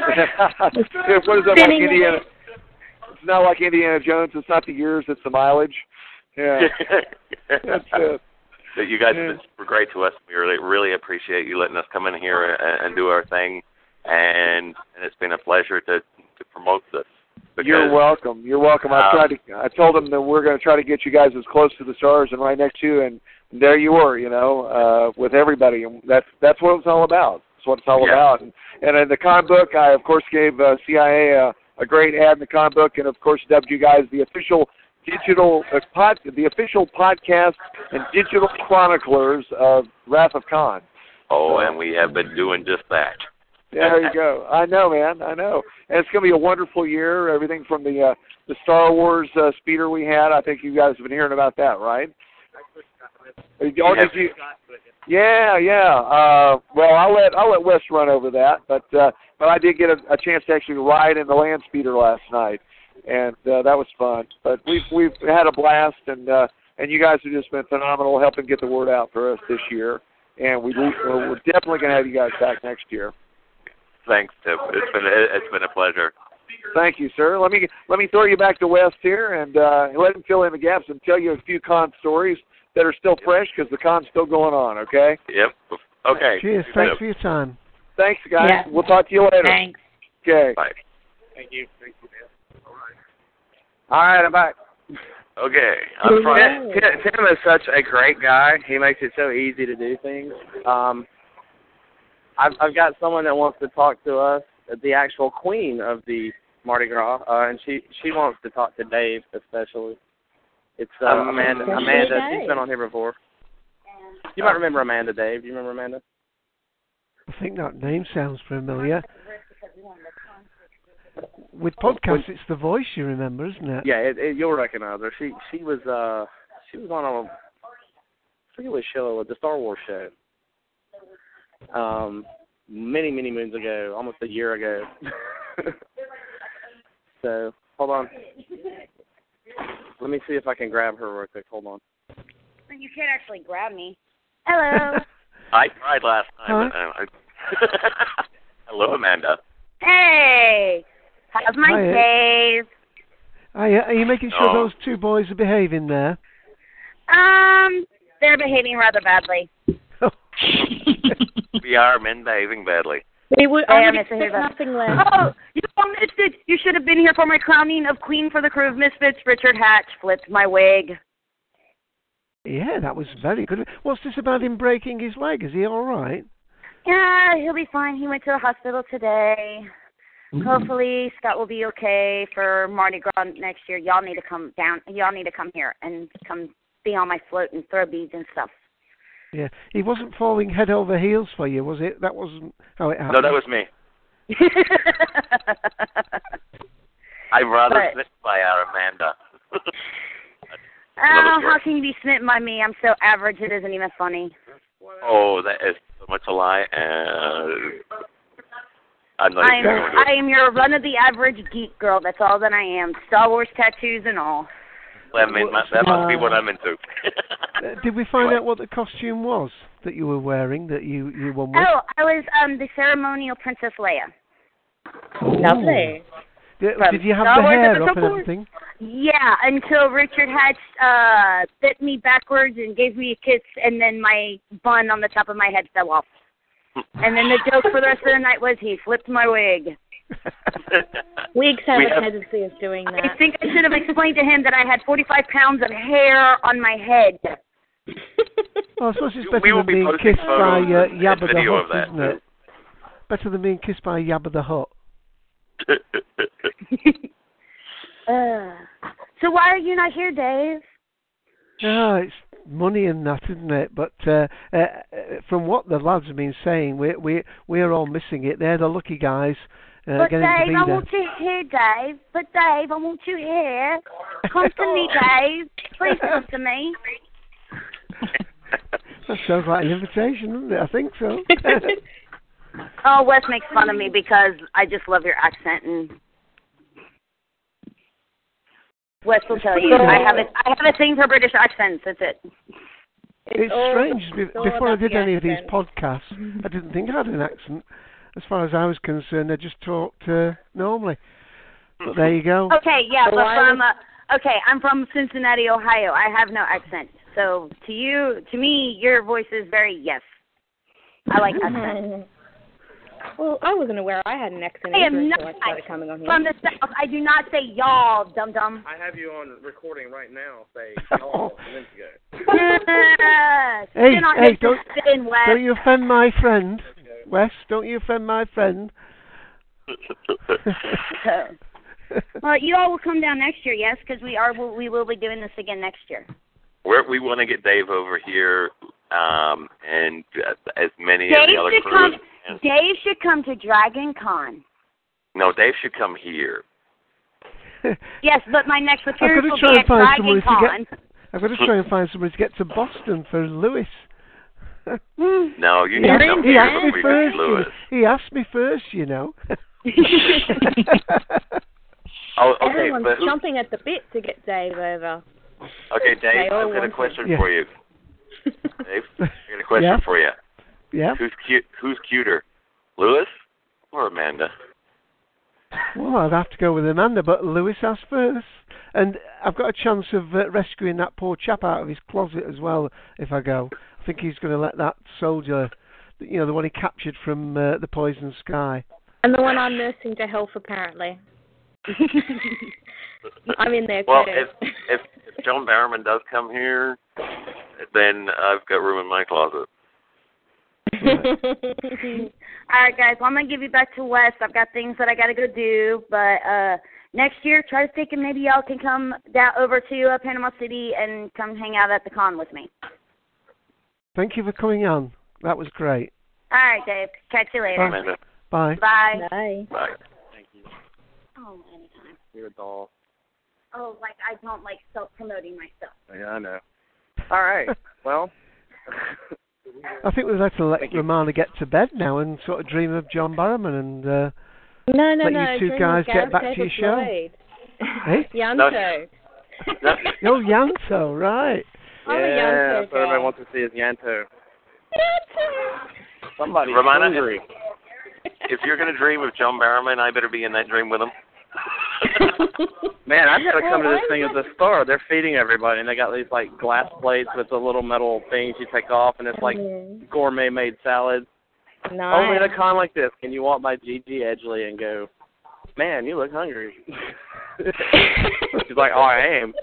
Speaker 8: What is that, like Indiana? It's not like Indiana Jones. It's not the years. It's the mileage. Yeah. That's it.
Speaker 3: That you guys
Speaker 8: yeah.
Speaker 3: have been super great to us. We really, really appreciate you letting us come in here and, and do our thing. And, and it's been a pleasure to, to promote this. Because,
Speaker 8: You're welcome. You're welcome. I
Speaker 3: um,
Speaker 8: tried to. I told them that we're going to try to get you guys as close to the stars and right next to you, and there you were. You know, uh, with everybody, and that's that's what it's all about. That's what it's all
Speaker 3: yeah.
Speaker 8: about. And, and in the con book, I of course gave uh, C I A a, a great ad in the con book, and of course dubbed you guys the official digital uh, pod, the official podcast and digital chroniclers of Wrath of Khan.
Speaker 3: Oh, and we have been doing just that.
Speaker 8: There you go. I know, man. I know. And it's going to be a wonderful year. Everything from the uh, the Star Wars uh, speeder we had. I think you guys have been hearing about that, right? Oh, did you? Yeah, yeah. Uh, well, I'll let I'll let Wes run over that, but uh, but I did get a, a chance to actually ride in the land speeder last night, and uh, that was fun. But we've we've had a blast, and uh, and you guys have just been phenomenal helping get the word out for us this year, and we we're definitely going to have you guys back next year.
Speaker 3: Thanks, Tim. It's been it's been a pleasure.
Speaker 8: Thank you, sir. Let me let me throw you back to West here and uh, let him fill in the gaps and tell you a few con stories that are still fresh because the con's still going on. Okay.
Speaker 3: Yep. Okay.
Speaker 4: Cheers. Thanks for your time.
Speaker 8: Thanks, guys.
Speaker 9: Yeah.
Speaker 8: We'll talk to you later.
Speaker 9: Thanks.
Speaker 8: Okay.
Speaker 3: Bye.
Speaker 2: Thank you. Thank you, man. All right.
Speaker 6: All right, I'm back.
Speaker 3: Okay. I'm
Speaker 6: Tim, Tim, Tim is such a great guy. He makes it so easy to do things. Um, I've, I've got someone that wants to talk to us, the actual queen of the Mardi Gras, uh, and she, she wants to talk to Dave especially. It's uh, Amanda.
Speaker 5: Yes,
Speaker 6: Amanda,
Speaker 5: she
Speaker 6: she's been on here before. You might remember Amanda, Dave. Do you remember Amanda?
Speaker 4: I think that name sounds familiar. With podcasts, it's the voice you remember, isn't it?
Speaker 6: Yeah, it, it, you'll recognize her. She she was uh she was on a I forget what show, the Star Wars show. Um, many many moons ago, almost a year ago. So hold on. Let me see if I can grab her real quick. Hold on.
Speaker 9: You can't actually grab me. Hello.
Speaker 3: I tried last time.
Speaker 4: Huh?
Speaker 3: But, uh, I... Hello, Amanda.
Speaker 9: Hey. How's my
Speaker 4: Hi,
Speaker 9: Dave?
Speaker 4: Are you, are you making sure
Speaker 3: Oh.
Speaker 4: those two boys are behaving there?
Speaker 9: Um, they're behaving rather badly.
Speaker 3: We are men behaving badly.
Speaker 5: We would
Speaker 9: I
Speaker 5: I
Speaker 9: am
Speaker 5: would
Speaker 9: Mister
Speaker 5: expect
Speaker 9: Hoover.
Speaker 5: nothing less.
Speaker 9: Oh, you all missed it. You should have been here for my crowning of Queen for the Crew of Misfits. Richard Hatch flipped my wig.
Speaker 4: Yeah, that was very good. What's this about him breaking his leg? Is he all right?
Speaker 9: Yeah, he'll be fine. He went to the hospital today. Mm-hmm. Hopefully, Scott will be okay for Mardi Gras next year. Y'all need to come down. Y'all need to come here and come be on my float and throw beads and stuff.
Speaker 4: Yeah, he wasn't falling head over heels for you, was it? That wasn't how it happened.
Speaker 3: No, that was me. I'd rather
Speaker 9: But-
Speaker 3: sit by our Amanda.
Speaker 9: Oh, how can you be smitten by me? I'm so average, it isn't even funny.
Speaker 3: Oh, that is so much a lie. Uh, I'm not
Speaker 9: I'm,
Speaker 3: even going to do it.
Speaker 9: I am your run-of-the-average geek girl. That's all that I am. Star Wars tattoos and all.
Speaker 3: Well, I mean, that must be what I'm into.
Speaker 4: Uh, Did we find out what the costume was that you were wearing, that you, you won with?
Speaker 9: Oh, I was um the ceremonial Princess Leia.
Speaker 5: Lovely.
Speaker 4: Did,
Speaker 9: From
Speaker 4: did you have
Speaker 9: Star
Speaker 4: the
Speaker 9: Wars
Speaker 4: hair
Speaker 9: Episode
Speaker 4: up and
Speaker 9: four.
Speaker 4: everything?
Speaker 9: Yeah, until Richard Hatch uh, bit me backwards and gave me a kiss, and then my bun on the top of my head fell off. And then the joke for the rest of the night was he flipped my wig.
Speaker 5: Wigs have
Speaker 3: We
Speaker 5: a
Speaker 3: have-
Speaker 5: tendency of doing that.
Speaker 9: I think I should have explained to him that I had forty-five pounds of hair on my head.
Speaker 4: Well, I suppose it's
Speaker 3: We
Speaker 4: better
Speaker 3: will
Speaker 4: than
Speaker 3: be
Speaker 4: being
Speaker 3: posting
Speaker 4: kissed by
Speaker 3: photos
Speaker 4: uh,
Speaker 3: and
Speaker 4: Yabba the
Speaker 3: video
Speaker 4: Hutt,
Speaker 3: of that,
Speaker 4: isn't it? Better than being kissed by Yabba the Hutt.
Speaker 9: uh, so why are you not here, Dave?
Speaker 4: Ah, it's money and that, isn't it? But uh, uh, from what the lads have been saying, we we we're all missing it. They're the lucky guys uh,
Speaker 9: But
Speaker 4: getting
Speaker 9: Dave,
Speaker 4: to be
Speaker 9: I
Speaker 4: there.
Speaker 9: want you here, Dave. But Dave, I want you here. Come to me, Dave. Please come to me.
Speaker 4: That sounds like an invitation, doesn't it? I think so.
Speaker 9: Oh, Wes makes fun of me because I just love your accent, and Wes will tell you I have a I have a thing for British accents. That's it.
Speaker 4: It's
Speaker 5: all-
Speaker 4: strange. Be-
Speaker 5: it's all
Speaker 4: Before I
Speaker 5: about
Speaker 4: did
Speaker 5: the
Speaker 4: any of these
Speaker 5: accent.
Speaker 4: podcasts, I didn't think I had an accent. As far as I was concerned, I just talked uh, normally. But there you go.
Speaker 9: Okay, yeah,
Speaker 5: So
Speaker 9: but
Speaker 5: why
Speaker 9: from uh, okay, I'm from Cincinnati, Ohio. I have no accent. So to you, to me, your voice is very yes. I like accents.
Speaker 5: Well, I wasn't aware I had an accent
Speaker 9: I
Speaker 5: either
Speaker 9: am
Speaker 5: until I
Speaker 9: not
Speaker 5: started coming on here.
Speaker 9: from the South. I do not say y'all, dum dum.
Speaker 6: I have you on recording right now. Say y'all minutes ago.
Speaker 9: Yes.
Speaker 4: Hey,
Speaker 9: Spin on
Speaker 4: hey,
Speaker 9: his
Speaker 4: don't-
Speaker 9: spin, Wes.
Speaker 4: Don't you offend my friend, Wes. Don't you offend my friend.
Speaker 9: Well, you all will come down next year, yes, because we are we will be doing this again next year.
Speaker 3: We're, we want to get Dave over here, um, and uh, as many
Speaker 9: Dave
Speaker 3: of the other
Speaker 9: should
Speaker 3: crews.
Speaker 9: come.
Speaker 3: And,
Speaker 9: Dave should come to Dragon Con.
Speaker 3: no, Dave should come here.
Speaker 9: Yes, but my next appearance
Speaker 4: to
Speaker 9: will
Speaker 4: try
Speaker 9: be
Speaker 4: and
Speaker 9: at
Speaker 4: find
Speaker 9: Dragon
Speaker 4: somebody to
Speaker 9: Con.
Speaker 4: get- I've got to try and find somebody to get to Boston for Lewis.
Speaker 3: No, you
Speaker 4: He
Speaker 3: need
Speaker 4: asked,
Speaker 3: to come
Speaker 4: he
Speaker 3: here
Speaker 4: asked me
Speaker 3: when we
Speaker 4: first.
Speaker 3: visit
Speaker 4: You
Speaker 3: Lewis.
Speaker 4: know. He asked me first, you know.
Speaker 3: Oh, okay,
Speaker 5: Everyone's
Speaker 3: but who,
Speaker 5: chomping at the bit to get Dave over.
Speaker 3: okay,
Speaker 5: They
Speaker 3: Dave,
Speaker 5: all
Speaker 3: I've got a
Speaker 5: want
Speaker 3: question
Speaker 4: Yeah.
Speaker 3: for you. Dave, I've got a question
Speaker 4: Yeah.
Speaker 3: for you.
Speaker 4: Yeah.
Speaker 3: Who's cute? Who's cuter, Lewis or Amanda?
Speaker 4: Well, I'd have to go with Amanda, but Lewis asked first. And I've got a chance of uh, rescuing that poor chap out of his closet as well if I go. I think he's going to let that soldier, you know, the one he captured from uh, the Poison Sky.
Speaker 5: And the one I'm nursing to health, apparently. I'm in there,
Speaker 3: Well,
Speaker 5: too.
Speaker 3: if if, if John Barrowman does come here, then I've got room in my closet.
Speaker 9: All right, guys. Well, I'm gonna give you back to Wes. I've got things that I gotta go do, but uh, next year, try to think, and maybe y'all can come down over to uh, Panama City and come hang out at the con with me.
Speaker 4: Thank you for coming on. That was great.
Speaker 9: All right, Dave. Catch you later.
Speaker 3: Amanda,
Speaker 4: Bye.
Speaker 9: Bye.
Speaker 5: Bye.
Speaker 3: bye.
Speaker 6: Thank you.
Speaker 9: Oh, anytime.
Speaker 6: You're a doll.
Speaker 9: Oh, like I don't like self-promoting myself.
Speaker 6: Yeah, I know. All right. Well.
Speaker 4: I think we've had to let
Speaker 6: Thank you.
Speaker 4: Romana get to bed now and sort of dream of John Barrowman and uh,
Speaker 5: No, no,
Speaker 4: let
Speaker 5: no.
Speaker 4: you two
Speaker 5: dream
Speaker 4: guys
Speaker 5: of
Speaker 4: get
Speaker 5: Gareth
Speaker 4: back to your
Speaker 5: David
Speaker 4: show.
Speaker 5: Lloyd.
Speaker 4: Hey?
Speaker 5: Yanto.
Speaker 3: No,
Speaker 4: Oh, Yanto, right.
Speaker 5: I'm a
Speaker 6: yeah,
Speaker 5: Yanto
Speaker 6: that's what everybody
Speaker 5: girl.
Speaker 6: wants to see is Yanto.
Speaker 5: Yanto.
Speaker 6: Somebody's
Speaker 3: Romana,
Speaker 6: hungry.
Speaker 3: if you're going to dream of John Barrowman, I better be in that dream with him.
Speaker 6: Man, I've got to come
Speaker 5: Well,
Speaker 6: to this
Speaker 5: I'm
Speaker 6: thing
Speaker 5: not-
Speaker 6: as a star. They're feeding everybody, and they got these like glass plates with the little metal things you take off, and it's like
Speaker 5: Mm.
Speaker 6: gourmet made salad.
Speaker 5: Nice.
Speaker 6: Only at a con like this can you walk by Gigi Edgley and go, "Man, you look hungry." She's like, "Oh, I am."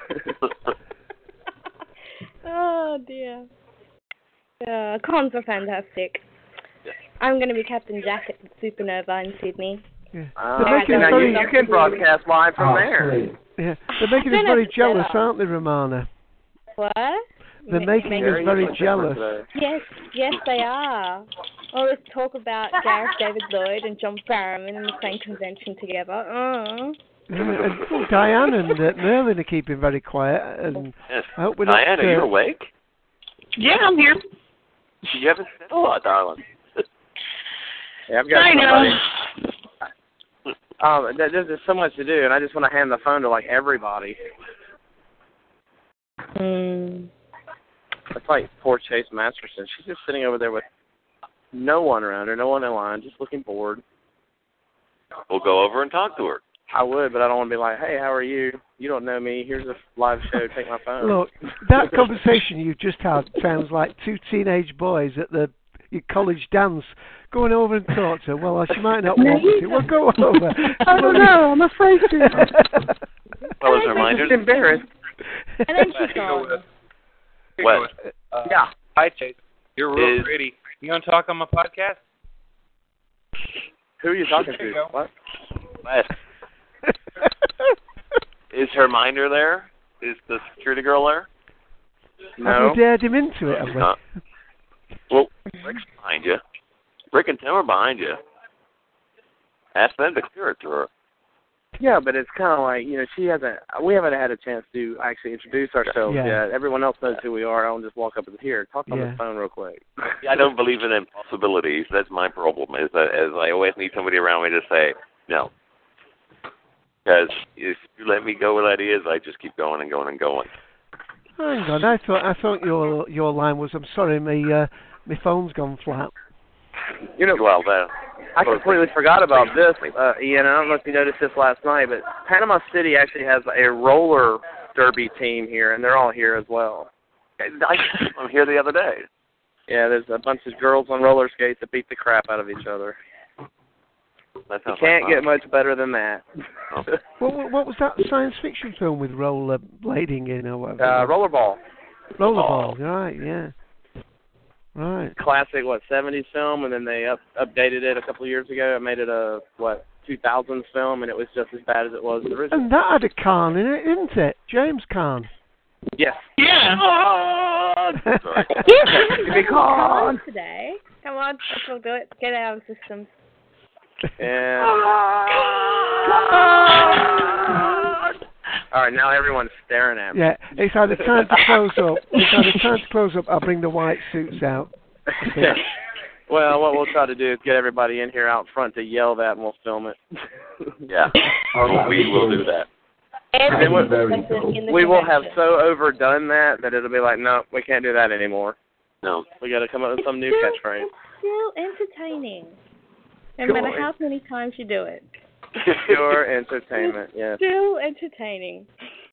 Speaker 5: Oh, dear. Uh, cons are fantastic. I'm going to be Captain Jack at Supernova in Sydney.
Speaker 4: Yeah.
Speaker 6: Uh,
Speaker 4: They're making
Speaker 6: now
Speaker 4: us
Speaker 6: you,
Speaker 4: very,
Speaker 6: you can broadcast live from there.
Speaker 4: yeah. They're making us
Speaker 5: Don't
Speaker 4: very
Speaker 5: have to
Speaker 4: jealous,
Speaker 5: set up.
Speaker 4: aren't they, Romana?
Speaker 5: What?
Speaker 4: They're
Speaker 5: Ma-
Speaker 4: making
Speaker 5: make-
Speaker 4: us
Speaker 6: Very
Speaker 4: very
Speaker 6: different
Speaker 4: jealous.
Speaker 6: today.
Speaker 5: Yes, yes, they are. All this talk about Gareth David Lloyd and John Barrowman in the same convention together. Oh.
Speaker 4: Yeah, and well, Diane and uh, Merlin are keeping very quiet, and
Speaker 3: Yes.
Speaker 4: I hope we're not.
Speaker 3: Diana, are you
Speaker 4: uh,
Speaker 3: awake?
Speaker 10: Yeah, I'm here.
Speaker 3: You haven't said a lot, darling.
Speaker 6: Yeah, I've got
Speaker 10: I know.
Speaker 6: somebody. Um, there- there's just so much to do, and I just want to hand the phone to like everybody.
Speaker 5: Mm.
Speaker 6: It's like poor Chase Masterson. She's just sitting over there with no one around her, no one in line, just looking bored.
Speaker 3: We'll go over and talk to her.
Speaker 2: I would, but I don't want to be like, hey, how are you? You don't know me. Here's a live show. Take my phone.
Speaker 4: Look, that conversation you just had sounds like two teenage boys at the your college dance going over and talk to her. Well, she might not
Speaker 10: No,
Speaker 4: want
Speaker 10: you
Speaker 4: to. Well, go over.
Speaker 10: I don't know. I'm afraid to.
Speaker 3: Well, as a reminder,
Speaker 2: I'm embarrassed.
Speaker 5: And then she's gone.
Speaker 3: What?
Speaker 11: Uh,
Speaker 2: Yeah.
Speaker 11: Hi, Chase. You're real
Speaker 3: Is-
Speaker 11: pretty. You want to talk on my podcast?
Speaker 2: Who are you talking
Speaker 11: There you
Speaker 2: to?
Speaker 11: go.
Speaker 2: What?
Speaker 3: Wes. Is Herminder there? Is the security girl there?
Speaker 2: No.
Speaker 4: Have we dared him into it, have we?
Speaker 3: No. Well, Rick's behind you. Rick and Tim are behind you. Ask them to clear it to her.
Speaker 2: Yeah, but it's kind of like, you know, she hasn't, we haven't had a chance to actually introduce ourselves
Speaker 4: Yeah.
Speaker 2: yet. Everyone else knows who we are. I'll just walk up and here, talk on
Speaker 4: Yeah.
Speaker 2: the phone real quick.
Speaker 3: I don't believe in impossibilities. That's my problem. Is that as I always need somebody around me to say no. Because if you let me go with ideas, I just keep going and going and going.
Speaker 4: Hang on, I thought I thought your your line was, I'm sorry, my uh, my phone's gone flat.
Speaker 2: You know,
Speaker 3: Well, that.
Speaker 2: I completely forgot about this, uh, Ian. I don't know if you noticed this last night, but Panama City actually has a roller derby team here, and they're all here as well.
Speaker 3: I I'm here the other day.
Speaker 2: Yeah, there's a bunch of girls on roller skates that beat the crap out of each other.
Speaker 3: That
Speaker 2: You
Speaker 3: sounds
Speaker 2: can't
Speaker 3: like
Speaker 2: get much better than that.
Speaker 3: Oh.
Speaker 4: What, what what was that science fiction film with roller blading in or whatever?
Speaker 2: uh, rollerball.
Speaker 4: Rollerball, right? Yeah. Right.
Speaker 2: Classic, what, seventies film, and then they up, updated it a couple of years ago and made it a, what, two thousands film, and it was just as bad as it was the original.
Speaker 4: And that had a Khan in it, didn't it? James Khan.
Speaker 2: Yes.
Speaker 10: Yeah.
Speaker 3: Sorry.
Speaker 2: Be gone.
Speaker 5: Today. Come on, let's all do it. Get out of the systems.
Speaker 2: And... All right, now everyone's staring at me.
Speaker 4: Yeah, it's either time to close up. It's either time to close up. I'll bring the white suits out.
Speaker 2: Well, what we'll try to do is get everybody in here out front to yell that, and we'll film it.
Speaker 3: Yeah. Well, we will do that.
Speaker 5: And
Speaker 2: then
Speaker 5: we, in the
Speaker 2: We will have
Speaker 5: convention.
Speaker 2: so overdone that that it'll be like, no, we can't do that anymore.
Speaker 3: No.
Speaker 2: We got to come up with some new
Speaker 5: Still-
Speaker 2: catchphrase.
Speaker 5: Still entertaining. No
Speaker 2: Cool.
Speaker 5: matter how many times you do it.
Speaker 2: Pure entertainment, yes.
Speaker 5: Still entertaining.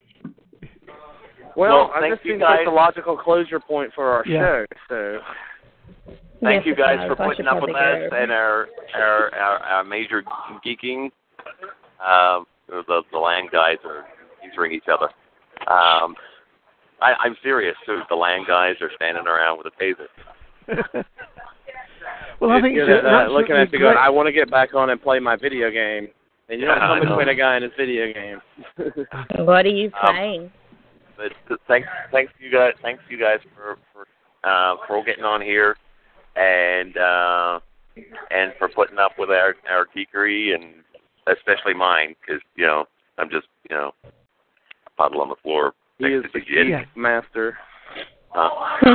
Speaker 2: Well,
Speaker 3: Well,
Speaker 2: I
Speaker 3: thank
Speaker 2: just
Speaker 3: you
Speaker 2: seems like
Speaker 3: guys.
Speaker 2: the logical closure point for our
Speaker 4: Yeah.
Speaker 2: show. So,
Speaker 3: Thank
Speaker 5: Yes,
Speaker 3: you
Speaker 5: it
Speaker 3: guys
Speaker 5: does.
Speaker 3: for
Speaker 5: I
Speaker 3: putting
Speaker 5: should
Speaker 3: up with
Speaker 5: probably
Speaker 3: us
Speaker 5: go.
Speaker 3: and our our our, our major geeking. Um, the the land guys are answering each other. Um, I, I'm serious too. The land guys are standing around with a taser.
Speaker 4: Well, I think
Speaker 2: you
Speaker 4: it's
Speaker 2: know,
Speaker 4: an
Speaker 2: that, looking at
Speaker 4: absolutely
Speaker 2: you going,
Speaker 4: great-
Speaker 2: I want to get back on and play my video game. And you don't
Speaker 3: Yeah,
Speaker 2: come
Speaker 3: I know.
Speaker 2: between a guy and his video game.
Speaker 5: What are you
Speaker 3: Um,
Speaker 5: playing?
Speaker 3: But th- thanks, thanks you guys, thanks you guys for for uh, for getting on here, and uh, and for putting up with our our geekery, and especially mine, because you know I'm just you know a puddle on the floor.
Speaker 2: He
Speaker 3: next
Speaker 2: is
Speaker 3: to
Speaker 2: the
Speaker 3: Jid.
Speaker 2: geek master.
Speaker 3: Uh,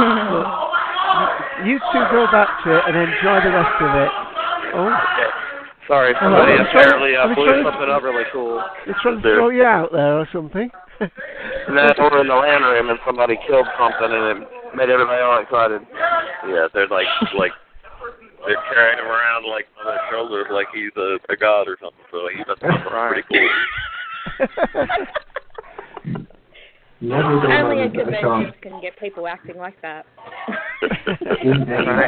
Speaker 4: You two go back to it and enjoy the rest of it. Oh,
Speaker 2: Sorry, somebody
Speaker 4: I'm sorry-
Speaker 2: apparently uh,
Speaker 4: I'm
Speaker 2: blew
Speaker 4: sorry.
Speaker 2: something up really cool.
Speaker 4: they're trying to throw you out there or something.
Speaker 2: And then we're in the land room and somebody killed something and it made everybody all excited.
Speaker 3: yeah, they're like like they're carrying him around like on their shoulders like he's a, a god or something. So he's that's pretty cool.
Speaker 5: Only a convention can get people acting like that.
Speaker 2: Right.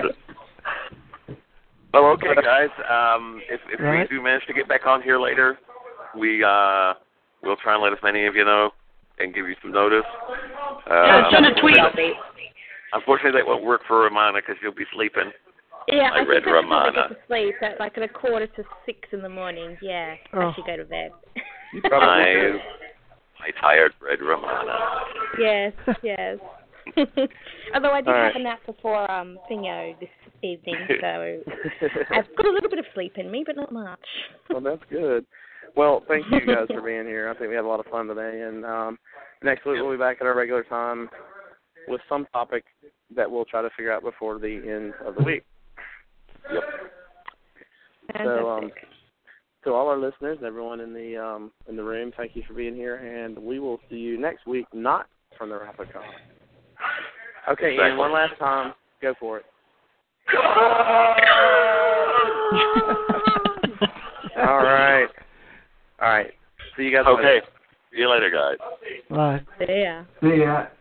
Speaker 3: Well, okay, guys. Um, if if
Speaker 4: Right.
Speaker 3: we do manage to get back on here later, we uh, we'll try and let as many of you know and give you some notice.
Speaker 10: Yeah,
Speaker 3: Um,
Speaker 10: send a tweet.
Speaker 3: Unfortunately, that won't work for Romana because you'll be sleeping.
Speaker 5: Yeah,
Speaker 3: I
Speaker 5: I,
Speaker 3: read
Speaker 5: think I should probably
Speaker 3: Ramana.
Speaker 5: get to sleep at like at a quarter to six in the morning. Yeah,
Speaker 4: Oh.
Speaker 5: I should go to bed.
Speaker 3: My, my tired red Romana.
Speaker 5: Yes, yes. Although I did
Speaker 2: All
Speaker 5: have
Speaker 2: right.
Speaker 5: a nap before um Thingo this evening, so I've got a little bit of sleep in me, but not much.
Speaker 2: Well, that's good. Well, thank you guys for being here. I think we had a lot of fun today. And um, next week we'll be back at our regular time with some topic that we'll try to figure out before the end of the week.
Speaker 3: Yep.
Speaker 2: So, um, to all our listeners, everyone in the um, in the room, thank you for being here, and we will see you next week, not from the Rapicon. Okay,
Speaker 3: Exactly.
Speaker 2: Ian, one last time. Go for it. All right. All right. See you guys
Speaker 3: Okay.
Speaker 2: later.
Speaker 3: See you later, guys.
Speaker 4: Bye.
Speaker 5: Yeah.
Speaker 10: See ya.